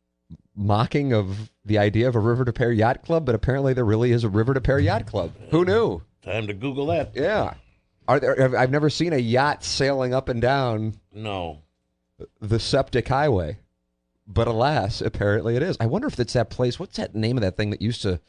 mocking of the idea of a River de Pear Yacht Club, but apparently there really is a River de Pear Yacht Club. Who knew? Time to Google that. Yeah. Are there, I've never seen a yacht sailing up and down No. the septic highway, but alas, apparently it is. I wonder if it's that place. What's that name of that thing that used to?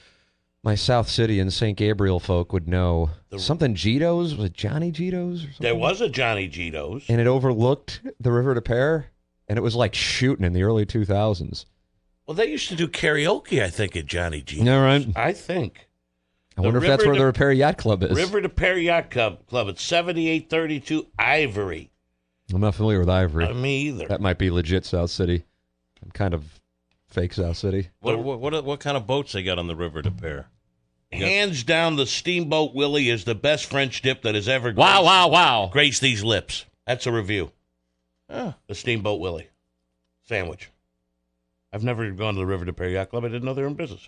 My South City and Saint Gabriel folk would know. The- Something Gito's? Was it Johnny Gito's or something? There was a Johnny Gito's. And it overlooked the River de Pear, and it was like shooting in the early two thousands. Well, they used to do karaoke, I think, at Johnny Gito's. Yeah, right. I think. I The wonder if that's River where de- the Repair Yacht Club is. River de Pear Yacht Club, Club at seventy-eight thirty-two Ivory. I'm not familiar with Ivory. Uh, me either. That might be legit South City. I'm kind of fake South City. What what what, what kind of boats they got on the River de Pear? Hands down, the Steamboat Willie is the best French dip that has ever Wow, graced, wow, wow. graced these lips. That's a review. Oh. The Steamboat Willie sandwich. I've never gone to the River de Pear Yacht Club. I didn't know they were in business.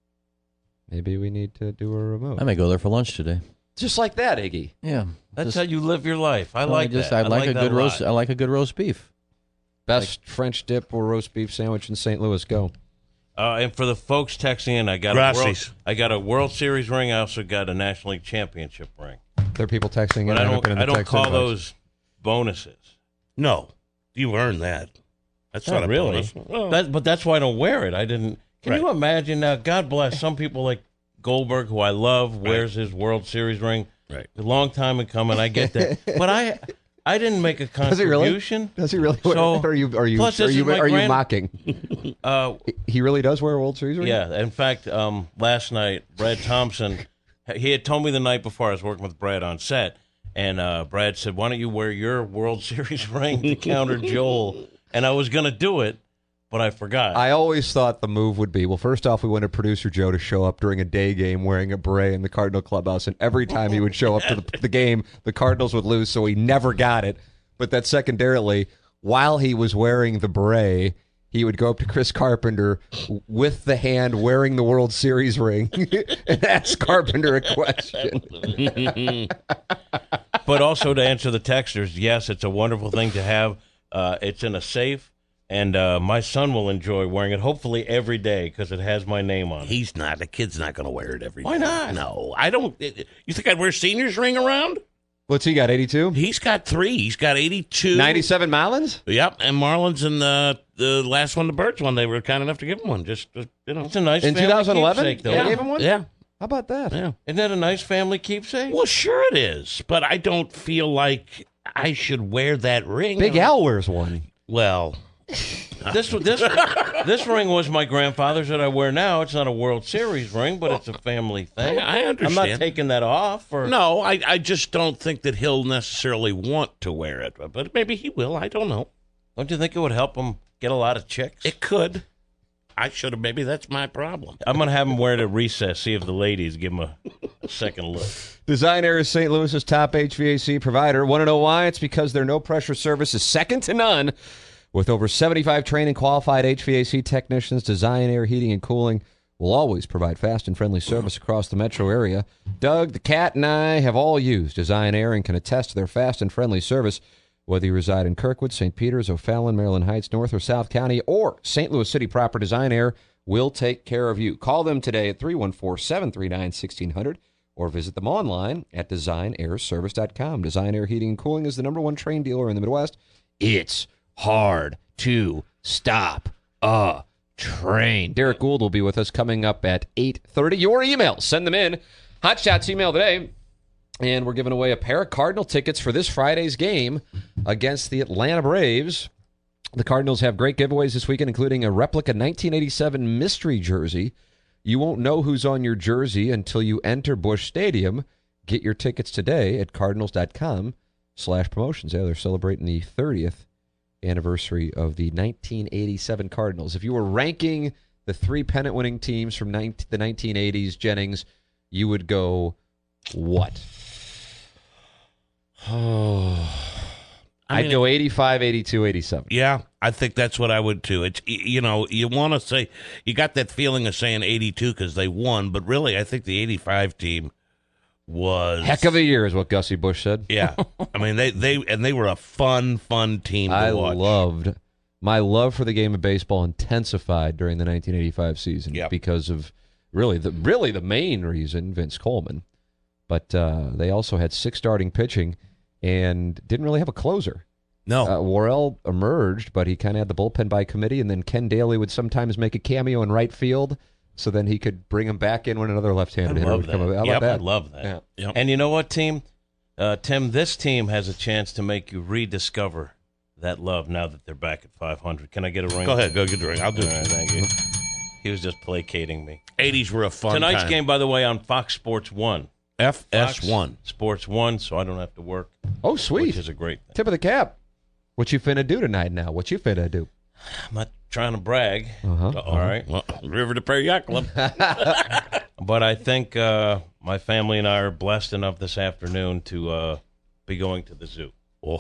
Maybe we need to do a remote. I may go there for lunch today. Just like that, Iggy. Yeah, That's just, how you live your life. I well, like just, that. I like, a that good roast. lot. I like a good roast beef. Best French dip or roast beef sandwich in Saint Louis. Go. Uh, and for the folks texting in, I got a world, Gracias. I got a World Series ring. I also got a National League Championship ring. There are people texting in. But I haven't don't. been in the I don't text call inbox. those bonuses. No, you earned that. That's Not not, a really. bonus. Well, That, but that's why I don't wear it. I didn't. Can Right. you imagine now? God bless some people like Goldberg, who I love, wears his World Series ring. Right. A long time in coming. I get that, but I, I didn't make a Does he really? contribution. Does he really? So- are you? Are you? Plus, are this you? is my Are you grand- mocking? Uh, He really does wear a World Series ring. Yeah, in fact, um, last night, Brad Thompson, he had told me the night before I was working with Brad on set, and uh, Brad said, why don't you wear your World Series ring to counter Joel? And I was going to do it, but I forgot. I always thought the move would be, well, first off, we wanted producer Joe to show up during a day game wearing a beret in the Cardinal clubhouse, and every time he would show up to the, the game, the Cardinals would lose, so he never got it. But that secondarily, while he was wearing the beret, he would go up to Chris Carpenter with the hand wearing the World Series ring and ask Carpenter a question. But also to answer the texters, yes, it's a wonderful thing to have. Uh, it's in a safe, and uh, my son will enjoy wearing it, hopefully every day, because it has my name on it. He's not. The kid's not going to wear it every day. Why not? No, I don't. You think I'd wear Senior's ring around? What's he got, eighty-two? He's got three. He's got eighty-two. ninety-seven Marlins? Yep, and Marlins and the the last one, the Birds one, they were kind enough to give him one. Just, just you know. It's a nice In family twenty eleven? keepsake, though. They Yeah. gave him one? Yeah. How about that? Yeah. Isn't that a nice family keepsake? Well, sure it is, but I don't feel like I should wear that ring. Big Al wears one. Well, This this this ring was my grandfather's that I wear now. It's not a World Series ring, but it's a family thing. I, I understand. I'm not taking that off. Or No, I, I just don't think that he'll necessarily want to wear it, but maybe he will. I don't know. Don't you think it would help him get a lot of chicks? It could. I should have. Maybe that's my problem. I'm gonna have him wear it at recess. See if the ladies give him a, a second look. Design Air is Saint Louis's top H V A C provider. Want to know why? It's because their no-pressure service is second to none. With over seventy-five trained and qualified H V A C technicians, Design Air Heating and Cooling will always provide fast and friendly service across the metro area. Doug, the cat, and I have all used Design Air and can attest to their fast and friendly service. Whether you reside in Kirkwood, Saint Peters, O'Fallon, Maryland Heights, North or South County, or Saint Louis City proper, Design Air will take care of you. Call them today at three one four, seven three nine, one six zero zero or visit them online at design air service dot com. Design Air Heating and Cooling is the number one train dealer in the Midwest. It's hard to stop a train. Derek Gould will be with us coming up at eight thirty. Your emails, send them in. Hot Shots email today. And we're giving away a pair of Cardinal tickets for this Friday's game against the Atlanta Braves. The Cardinals have great giveaways this weekend, including a replica nineteen eighty-seven mystery jersey. You won't know who's on your jersey until you enter Busch Stadium. Get your tickets today at cardinals.com slash promotions. Yeah, they're celebrating the thirtieth anniversary of the nineteen eighty-seven Cardinals. If you were ranking the three pennant-winning teams from the nineteen eighties, Jennings, you would go what? Oh, I I'd mean, go eighty-five, eighty-two, eighty-seven. Yeah, I think that's what I would too. It's you know, you want to say you got that feeling of saying eighty-two because they won, but really, I think the eighty-five team was Heck of a year is what Gussie Busch said. Yeah, I mean they they and they were a fun fun team to I watch. loved my love for the game of baseball intensified during the nineteen eighty-five season Yep. because of really the really the main reason, Vince Coleman. But uh, they also had six starting pitching and didn't really have a closer. No, Uh, Worrell emerged, but he kind of had the bullpen by committee, and then Ken Daly would sometimes make a cameo in right field, so then he could bring him back in when another left-handed I hitter love would come that. up. How about Yep, that? I love that. Yeah. Yep. And you know what, team? Uh, Tim, this team has a chance to make you rediscover that love now that they're back at five hundred. Can I get a ring? Go ahead, go get the ring. I'll do All it. right, thank you. He was just placating me. eighties were a fun Tonight's time. game, by the way, on Fox Sports one. F S Fox one. Sports one, so I don't have to work. Oh, sweet. Which is a great thing. Tip of the cap. What you finna do tonight now? What you finna do? I'm not trying to brag. Uh-huh. All right. Well, River to Prairie Yacht Club. But I think uh, my family and I are blessed enough this afternoon to uh, be going to the zoo.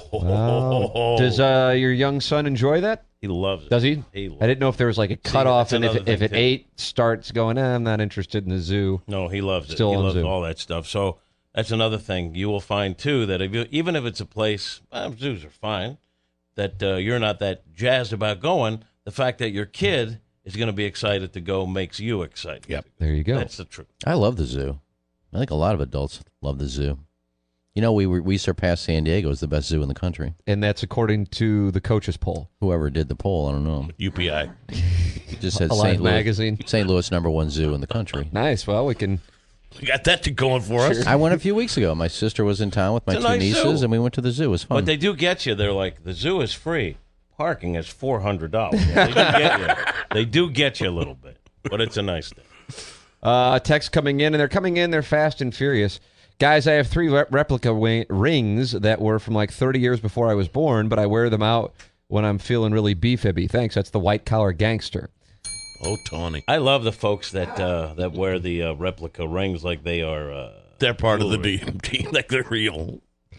Oh. Does uh, your young son enjoy that? He loves it. Does he? He I didn't know if there was like a cutoff, that's and if, another if thing, at too. eight starts going, eh, I'm not interested in the zoo. No, he loves it. Still he on loves zoo. all that stuff. So that's another thing you will find too, that if you, even if it's a place, well, zoos are fine, that uh, you're not that jazzed about going, the fact that your kid is going to be excited to go makes you excited. Yep. There you go. That's the truth. I love the zoo. I think a lot of adults love the zoo. You know, we were, we surpassed San Diego as the best zoo in the country. And that's according to the coaches poll. Whoever did the poll, I don't know. U P I. It just said Alive Saint Louis, magazine. Saint Louis number one zoo in the country. Nice. Well, we can. We got that to going for us. I went a few weeks ago. My sister was in town with my It's a two nice nieces, zoo. and we went to the zoo. It was fun. But they do get you. They're like, the zoo is free. Parking is four hundred dollars. They do get you. They do get you a little bit, but it's a nice thing. Uh, text coming in, and they're coming in. They're fast and furious. Guys, I have three re- replica wa- rings that were from like thirty years before I was born, but I wear them out when I'm feeling really beefy. Thanks. That's the white collar gangster. Oh, Tawny. I love the folks that uh, that wear the uh, replica rings like they are. Uh, They're part of the jewelry. D M team. Like they're real.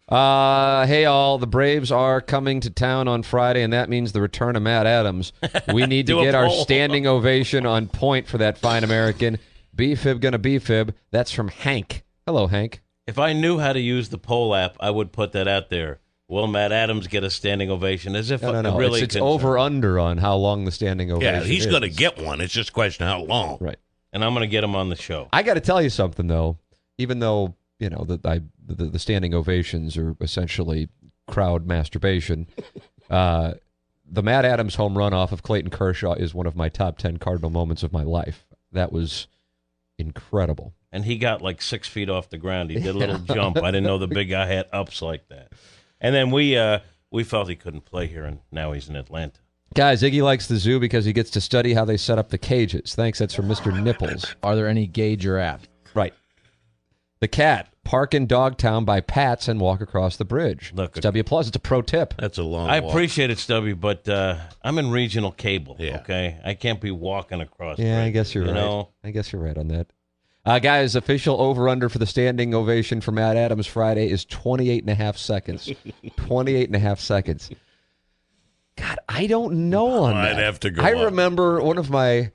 Uh, hey, all. The Braves are coming to town on Friday, and that means the return of Matt Adams. We need to get our standing ovation on point for that fine American. B-fib gonna B-fib. That's from Hank. Hello, Hank. If I knew how to use the poll app, I would put that out there. Will Matt Adams get a standing ovation? As if No, no, no. really It's, it's over-under on how long the standing ovation Yeah, he's is. going to get one. It's just a question of how long. Right. And I'm going to get him on the show. I got to tell you something, though. Even though, you know, the, I, the, the standing ovations are essentially crowd masturbation, uh, the Matt Adams home run off of Clayton Kershaw is one of my top ten Cardinal moments of my life. That was incredible. And he got like six feet off the ground. He did a little jump. I didn't know the big guy had ups like that. And then we uh, we felt he couldn't play here, and now he's in Atlanta. Guys, Iggy likes the zoo because he gets to study how they set up the cages. Thanks. That's from Mister Nipples. Are there any gay giraffes? Right. The cat. Park in Dogtown by Pat's and walk across the bridge. Look, it's W plus. It's a pro tip. That's a long I walk. appreciate it, Stubby, but uh, I'm in regional cable, Yeah. okay? I can't be walking across. Yeah, I bridges, guess you're you right. know? I guess you're right on that. Uh, guys, official over-under for the standing ovation for Matt Adams Friday is twenty-eight and a half seconds. twenty-eight and a half seconds. God, I don't know on I'd that. have to go I up. remember one of my...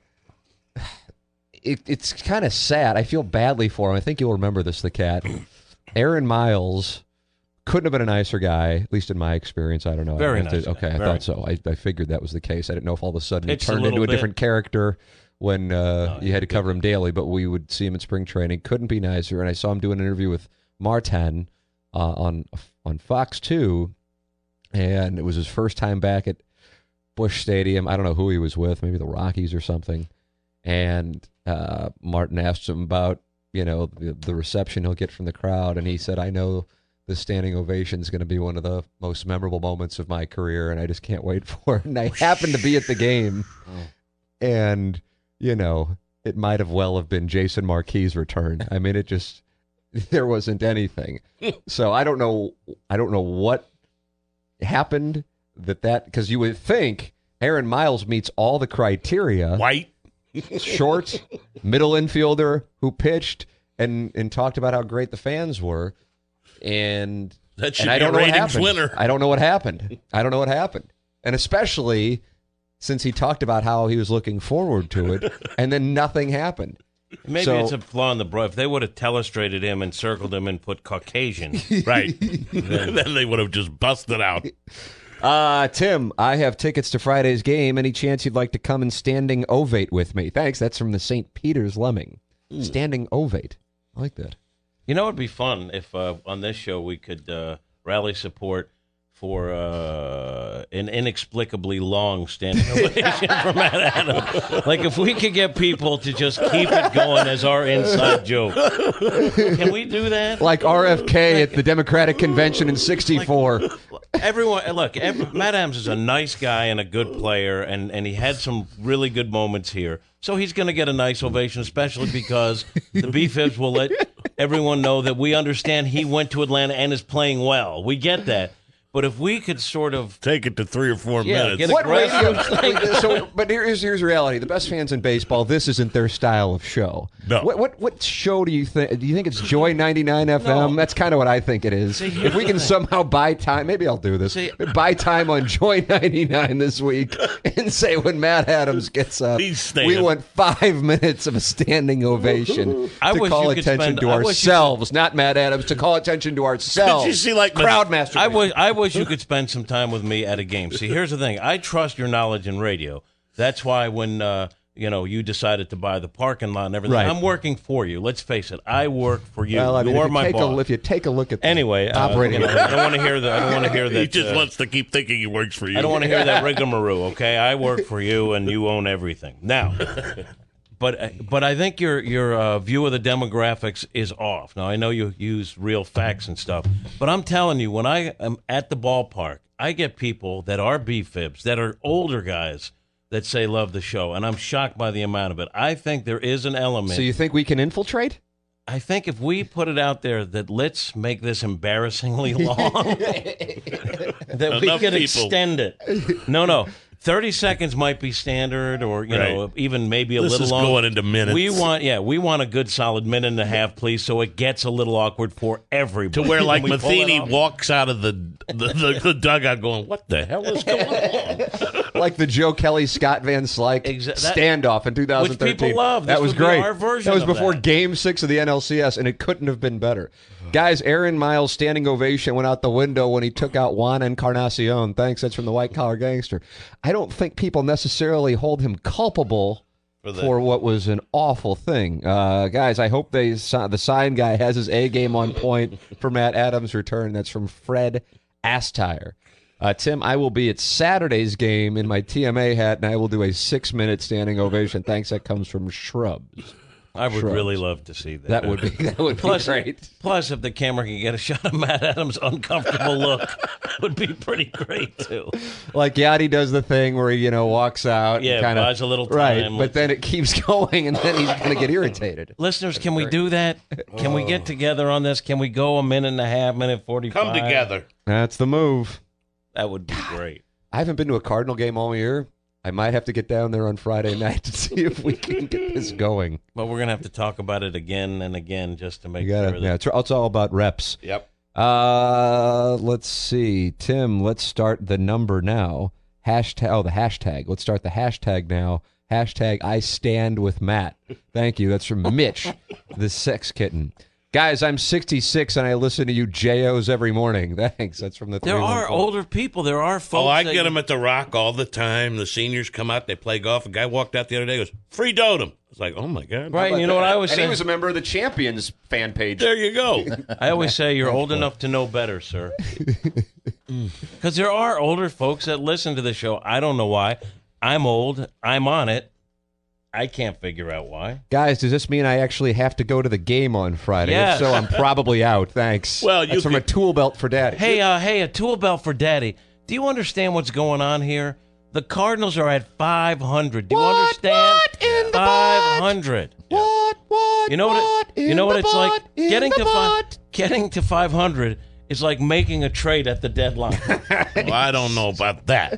It, it's kind of sad. I feel badly for him. I think you'll remember this, the cat. Aaron Miles couldn't have been a nicer guy, at least in my experience. I don't know. Very I have to- nice guy. Okay, I Very. thought so. I, I figured that was the case. I didn't know if all of a sudden he It's a turned into little a bit- different character when uh, No, you had to cover him daily, but we would see him in spring training. Couldn't be nicer. And I saw him do an interview with Martin uh, on on Fox two, and it was his first time back at Busch Stadium. I don't know who he was with, maybe the Rockies or something. And uh, Martin asked him about, you know, the, the reception he'll get from the crowd, and he said, I know the standing ovation is going to be one of the most memorable moments of my career, and I just can't wait for it. And I happened to be at the game, and, you know, it might have well have been Jason Marquis' return. I mean, it just, there wasn't anything. So I don't know, I don't know what happened that that, because you would think Aaron Miles meets all the criteria. White. Short, middle infielder who pitched and, and talked about how great the fans were. And, That should and I be don't a know what ratings happened. winner. I don't know what happened. I don't know what happened. And especially since he talked about how he was looking forward to it, and then nothing happened. Maybe So- it's a flaw in the bro. If they would have telestrated him and circled him and put Caucasian, Right. Then they would have just busted out. Uh, Tim, I have tickets to Friday's game. Any chance you'd like to come and standing ovate with me? Thanks. That's from the Saint Peter's Lemming. Standing ovate. I like that. you know, it'd be fun if uh, on this show we could uh, rally support for uh, an inexplicably long standing ovation for Matt Adams. Like, if we could get people to just keep it going as our inside joke. Can we do that? Like R F K at the Democratic Convention in sixty-four. Everyone, look, every, Matt Adams is a nice guy and a good player, and, and he had some really good moments here. So he's going to get a nice ovation, especially because the B-Fibs will let everyone know that we understand he went to Atlanta and is playing well. We get that. But if we could sort of take it to three or four yeah, minutes. get a What grassroots radio? thing. So, but here's here's reality. The best fans in baseball. This isn't their style of show. No. What what what show do you think? Do you think it's Joy ninety-nine F M? No. That's kind of what I think it is. See, if we can somehow buy time, maybe I'll do this. See- buy time on Joy ninety-nine this week and say when Matt Adams gets up, He's staying. we want five minutes of a standing ovation I to wish call you could attention spend- to I wish you ourselves, not Matt Adams, to call attention to ourselves. Did you see, like, crowd I masturbation? wish, I wish you could spend some time with me at a game. See, here's the thing. I trust your knowledge in radio. That's why when uh, you know you decided to buy the parking lot and everything, Right. I'm working for you. Let's face it. I work for you. Well, I mean, You're if you, my take boss. a, if you take a look at the Anyway, uh, operating, you know, I don't want to hear that. I don't want to hear that. He just uh, wants to keep thinking he works for you. I don't want to hear that rigmarole. Okay, I work for you, and you own everything. Now, but but I think your your uh, view of the demographics is off. Now I know you use real facts and stuff, but I'm telling you, when I am at the ballpark, I get people that are B-Fibs, that are older guys that say love the show, and I'm shocked by the amount of it. I think there is an element. So you think we can infiltrate? I think if we put it out there that let's make this embarrassingly long, that we Enough could people. extend it. No, no. thirty seconds might be standard, or you Right. know, even maybe a This little is long. going into minutes. We want, yeah, we want a good solid minute and a half, please, so it gets a little awkward for everybody. To where, like, When we pull it Matheny off. walks out of the, the, the, the dugout going, what the hell is going on? Like the Joe Kelly, Scott Van Slyke Exa- that- standoff in two thousand thirteen. Which people love. That This was would be great. our version that was of before that. Game Six of the N L C S, and it couldn't have been better. Guys, Aaron Miles' standing ovation went out the window when he took out Juan Encarnacion. Thanks. That's from the White Collar Gangster. I don't think people necessarily hold him culpable For for, the- what was an awful thing. Uh, guys, I hope they si- the sign guy has his A game on point for Matt Adams' return. That's from Fred Astire. Uh, Tim, I will be at Saturday's game in my T M A hat, and I will do a six-minute standing ovation. Thanks. That comes from Shrubs. I would Shrubs. really love to see that. That would be that would Plus, be great. plus, if the camera can get a shot of Matt Adams' uncomfortable look, would be pretty great too. Like Yachty does the thing where he, you know, walks out. Yeah, and kind of buys a little right, time. but then it keeps going, and then he's going to get irritated. Listeners, can we do that? Can we get together on this? Can we go a minute and a half, minute forty-five? Come together. That's the move. That would be great. I haven't been to a Cardinal game all year. I might have to get down there on Friday night to see if we can get this going. But we're gonna have to talk about it again and again just to make You gotta, sure that. yeah, it's, it's all about reps. Yep. Uh, let's see, Tim. Let's start the number now. Hashtag. Oh, the hashtag. Let's start the hashtag now. Hashtag I stand with Matt. Thank you. That's from Mitch, the sex kitten. Guys, I'm sixty-six and I listen to you J Os every morning. Thanks. That's from the. There are older people. There are folks. Oh, I that get them at the Rock all the time. The seniors come out, they play golf. A guy walked out the other day, goes, free dotem. It's like, oh my God. Right, and you know what I always And say? he was a member of the Champions fan page. There you go. I always say you're old enough to know better, sir. Because there are older folks that listen to the show. I don't know why. I'm old. I'm on it. I can't figure out why. Guys, does this mean I actually have to go to the game on Friday? Yes. If so, I'm probably out. Thanks. Well, you That's from could- a tool belt for daddy. Hey, uh, hey, a tool belt for daddy. Do you understand what's going on here? The Cardinals are at five hundred. Do you What? understand? What in the five hundred. What? What? You know what? What It, you in know what the it's like? butt? In Getting the to fi- butt? getting to five hundred is like making a trade at the deadline. Well, I don't know about that.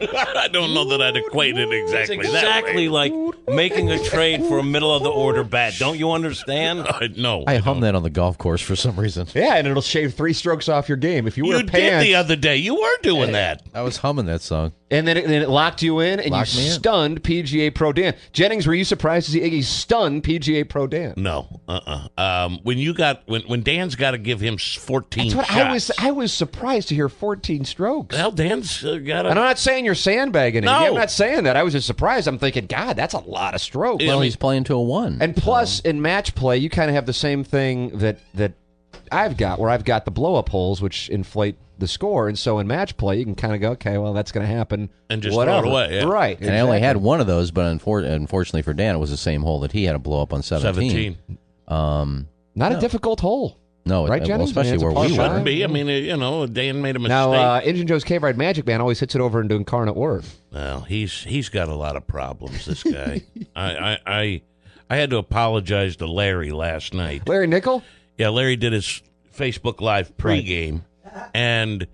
I don't know that I'd equate it It's exactly that exactly way. like making a trade for a middle of the order bat. Don't you understand? Uh, no. I hum don't. that on the golf course for some reason. Yeah, and it'll shave three strokes off your game. If you wear You did pants, the other day. You were doing that. I was humming that song. and then it, then it locked you in, and Locked you me in. stunned P G A Pro Dan. Jennings, were you surprised to see Iggy stun P G A Pro Dan? No. Uh-uh. Um, when you got when when Dan's got to give him fourteen That's what shots. I was. I was surprised to hear fourteen strokes. Well, Dan's uh, got And I'm a. not saying you're sandbagging it. No. I'm not saying that. I was just surprised. I'm thinking, God, that's a lot of strokes. Well, mean- he's playing to a one. And plus, in match play, you kind of have the same thing that that I've got, where I've got the blow up holes, which inflate the score. And so in match play, you can kind of go, okay, well, that's going to happen. And just throw it whatever. away, yeah. Right. And I only had exactly. one of those, but unfor- unfortunately for Dan, it was the same hole that he had to blow up on seventeen. seventeen. Um, Not No. a difficult hole. no, Right, it, well, Jennings? especially I mean, it's a where par we five. were. Shouldn't be. I mean, uh, you know, Dan made a mistake. Now, uh, Engine Joe's Cave Ride Magic Man always hits it over into Incarnate Word. Well, he's he's got a lot of problems. This guy. I, I I I had to apologize to Larry last night. Larry Nickel? Yeah, Larry did his Facebook Live pregame, and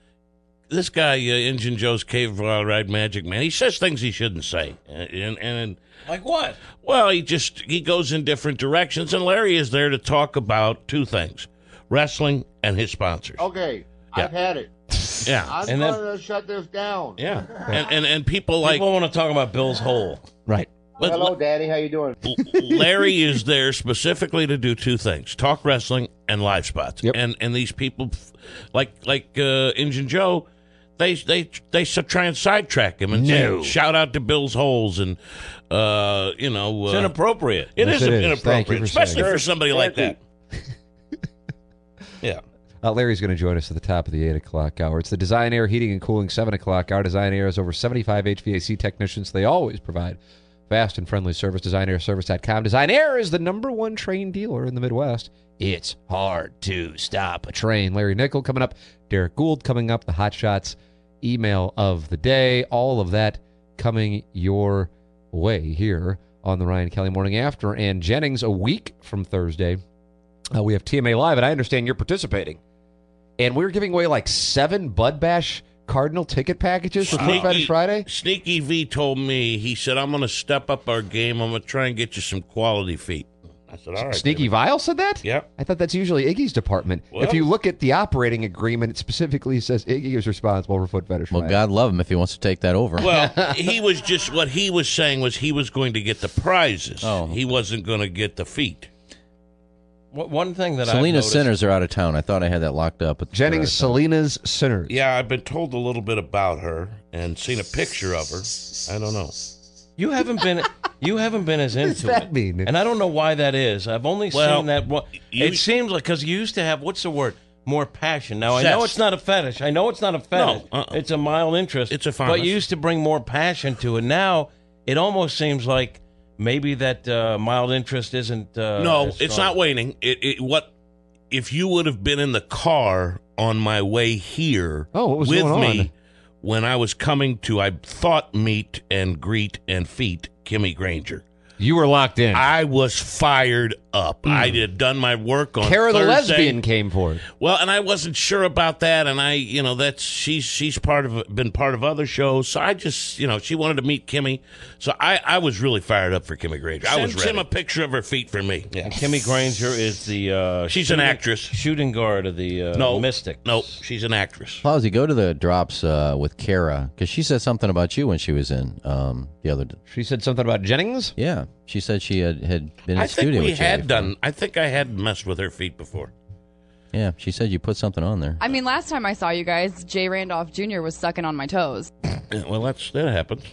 this guy, uh, Engine Joe's Cave Ride Magic Man, he says things he shouldn't say, and and Like what? well, he just he goes in different directions, and Larry is there to talk about two things: wrestling and his sponsors. Okay, Yeah. I've had it. Yeah, I'm And going then- to shut this down. yeah, and and and people like People want to talk about Bill's hole. Right. but Hello, Daddy. How you doing? Larry is there specifically to do two things: talk wrestling and live spots. Yep. And and these people, like like uh, Engine Joe, they they they s- try and sidetrack him and No. say, shout out to Bill's holes and uh, you know It's uh, inappropriate. it Yes, is it is. Thank you inappropriate, for especially saying for that. somebody like that. Yeah. Uh, Larry's going to join us at the top of the eight o'clock hour. It's the Design Air Heating and Cooling seven o'clock hour. Design Air has over seventy-five H V A C technicians. They always provide fast and friendly service. Design Air Service dot com. Design Air is the number one train dealer in the Midwest. It's hard to stop a train. Larry Nickel coming up. Derek Gould coming up. The Hot Shots email of the day. All of that coming your way here on the Ryan Kelly Morning After. And Jennings, a week from Thursday, uh, we have T M A Live, and I understand you're participating. And we're giving away like seven Bud Bash Cardinal ticket packages for Foot Fetish Friday? Sneaky V told me, he said, I'm going to step up our game. I'm going to try and get you some quality feet. I said, all right. Sneaky Vile said that? Yeah. I thought that's usually Iggy's department. Well, if you look at the operating agreement, it specifically says Iggy is responsible for Foot Fetish Well, Friday. God love him if he wants to take that over. Well, he was just, what he was saying was he was going to get the prizes. Oh. He wasn't going to get the feet. One thing that Selena I've noticed, Sinners are out of town. I thought I had that locked up. But Jennings, Selena's Sinners. Yeah, I've been told a little bit about her and seen a picture of her. I don't know. You haven't been you haven't been as into What does that it. mean? And I don't know why that is. I've only Well, seen that one. you- It seems like because you used to have what's the word? More passion. Now I Zest. know it's not a fetish. I know it's not a fetish. No, uh-uh. It's a mild interest. It's a But fondness. you used to bring more passion to it. Now it almost seems like maybe that uh, mild interest isn't. Uh, no, as it's strong. not waning. It, it what if you would have been in the car on my way here Oh, what was with going me on? when I was coming to I thought meet and greet and feet Kimmy Granger. You were locked in. I was fired up. I had done my work on Kara the Thursday. lesbian came for it. Well, and I wasn't sure about that, and I, you know, that's she's she's part of been part of other shows, so I just, you know, she wanted to meet Kimmy, so I, I was really fired up for Kimmy Granger. I was Send ready. Tim a picture of her feet for me. Yeah, Kimmy Granger is the. Uh, she's an shooting- actress. shooting guard of the uh, No, Mystic. No, she's an actress. Plowsy, go to the drops uh, with Kara because she said something about you when she was in um, the other. She said something about Jennings? Yeah, she said she had, had been in I think studio we with you had before. done. I think I had messed with her feet before. Yeah, she said you put something on there. I mean, last time I saw you guys, Jay Randolph Junior was sucking on my toes. Yeah, well, that's that happens.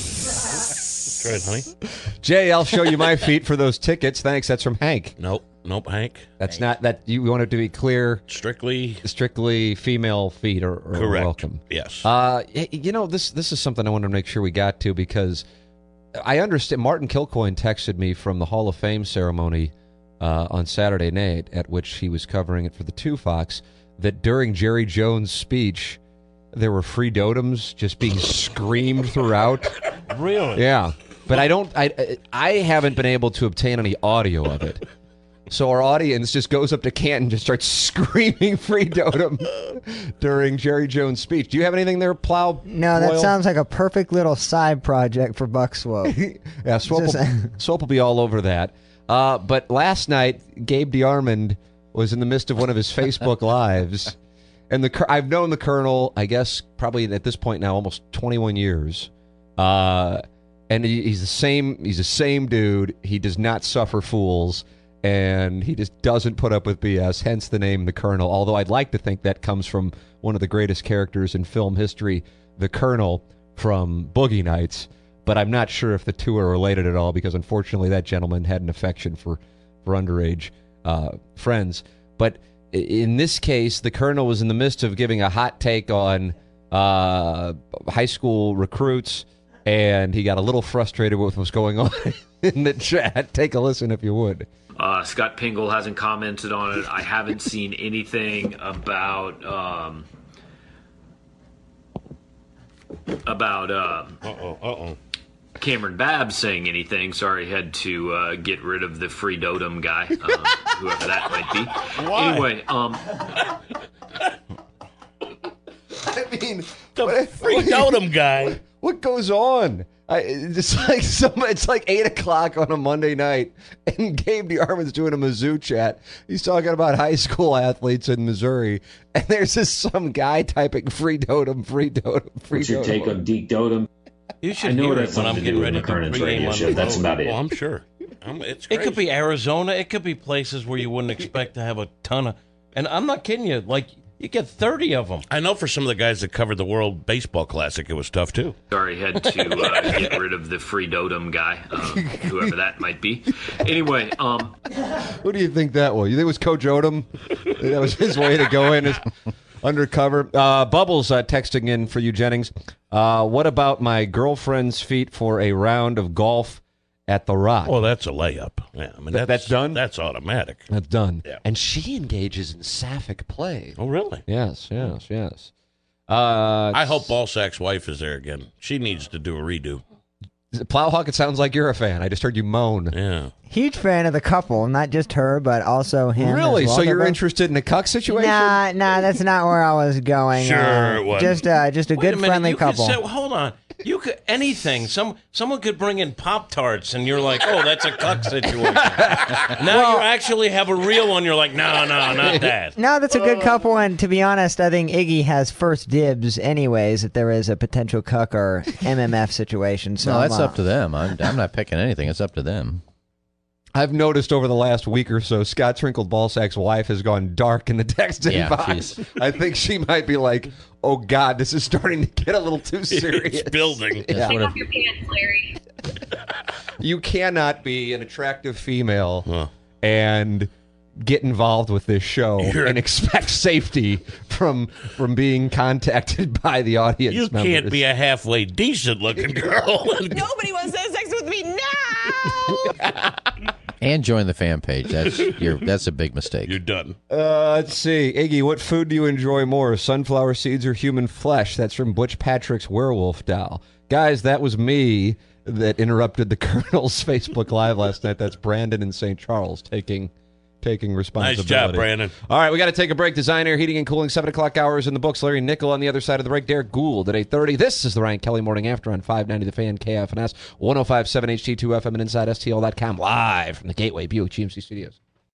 That's right, honey. Jay, I'll show you my feet for those tickets. Thanks. That's from Hank. Nope, nope, Hank. That's not that you want it to be clear. Strictly, strictly female feet are, are Correct. welcome. Yes. Uh, y- you know this. This is something I wanted to make sure we got to because I understand. Martin Kilcoyne texted me from the Hall of Fame ceremony uh, on Saturday night, at which he was covering it for the Two Fox, that during Jerry Jones' speech, there were free dotems just being screamed throughout. Really? Yeah, but I don't. I I haven't been able to obtain any audio of it. So our audience just goes up to Canton and just starts screaming free dotem during Jerry Jones' speech. Do you have anything there, Plow? No, that Boyle? sounds like a perfect little side project for Buck Swope. Yeah, Swope Just- will, Swope will be all over that. Uh, but last night, Gabe DeArmond was in the midst of one of his Facebook Lives. And the cur- I've known the Colonel, I guess, probably at this point now, almost twenty-one years. Uh, and he, he's the same. He's the same dude. He does not suffer fools, and he just doesn't put up with B S. Hence the name, the Colonel. Although I'd like to think that comes from one of the greatest characters in film history, the Colonel from Boogie Nights. But I'm not sure if the two are related at all, because unfortunately that gentleman had an affection for for underage uh, friends. But i- in this case, the Colonel was in the midst of giving a hot take on uh, high school recruits, and he got a little frustrated with what was going on in the chat. Take a listen if you would. Uh, Scott Pingle hasn't commented on it. I haven't seen anything about um, about uh oh, uh oh. Cameron Babb saying anything. Sorry, had to uh, get rid of the free dotem guy, uh, whoever that might be. Why? Anyway, um, I mean, the free dotem guy. What goes on? I, it's like some. It's like eight o'clock on a Monday night, and Gabe DeArmond's doing a Mizzou chat. He's talking about high school athletes in Missouri, and there's just some guy typing "free dotem, free dotem, free What's your dotem." take on Deke Dotem? You should I know hear it it has when something I'm to getting do with ready to McKernan's pregame radio on show. the That's road. about it. Well, I'm sure. I'm, it's It could crazy. be Arizona. It could be places where you wouldn't expect to have a ton of. And I'm not kidding you. Like you get thirty of them. I know for some of the guys that covered the World Baseball Classic, it was tough too. sorry, had to uh, get rid of the free dotem guy, uh, whoever that might be. Anyway, um, Who do you think that was? You think it was Coach Odom? That was his way to go in as undercover. Uh, Bubbles uh, texting in for you, Jennings. Uh, what about my girlfriend's feet for a round of golf at the Rock? Well, that's a layup. Yeah, I mean Th- that's, that's done? That's automatic. That's done. Yeah. And she engages in sapphic play. Oh, really? Yes, yes, yes. Uh, I hope Ballsack's wife is there again. She needs to do a redo. Plowhawk, it sounds like you're a fan. I just heard you moan. Yeah. Huge fan of the couple, not just her, but also him. Really? as well. So They're you're both- interested in a cuck situation? Nah, nah, that's not where I was going. Sure uh, it wasn't. Just, uh, just a Wait good a minute, friendly you couple. Could say, hold on. You could anything. Some someone could bring in Pop Tarts, and you're like, oh, that's a cuck situation. Now you actually have a real one. You're like, no, no, not that. No, that's a good couple, and to be honest, I think Iggy has first dibs, anyways. If there is a potential cuck or M M F situation, so no, that's I'm, uh, up to them. I'm, I'm not picking anything. It's up to them. I've noticed over the last week or so, Scott Trinkle Ballsack's wife has gone dark in the texting Yeah, box. she's- I think she might be like, oh, God, this is starting to get a little too serious. It's building. Yeah. Take off your pants, Larry. You cannot be an attractive female Huh. and get involved with this show You're- and expect safety from from being contacted by the audience You members. can't be a halfway decent looking girl. Nobody wants to have sex with me now. And join the fan page. That's your. That's a big mistake. You're done. Uh, let's see. Iggy, what food do you enjoy more, sunflower seeds or human flesh? That's from Butch Patrick's werewolf doll. Guys, that was me that interrupted the Colonel's Facebook Live last night. That's Brandon in Saint Charles taking taking responsibility. Nice job, Brandon. All right, we got to take a break. Design, Air, Heating, and Cooling, seven o'clock hours in the books. Larry Nickel on the other side of the break. Derek Gould at eight thirty. This is the Ryan Kelly Morning After on five ninety The Fan, K F N S, one oh five point seven H D two F M, and inside S T L dot com, live from the Gateway Buick G M C Studios.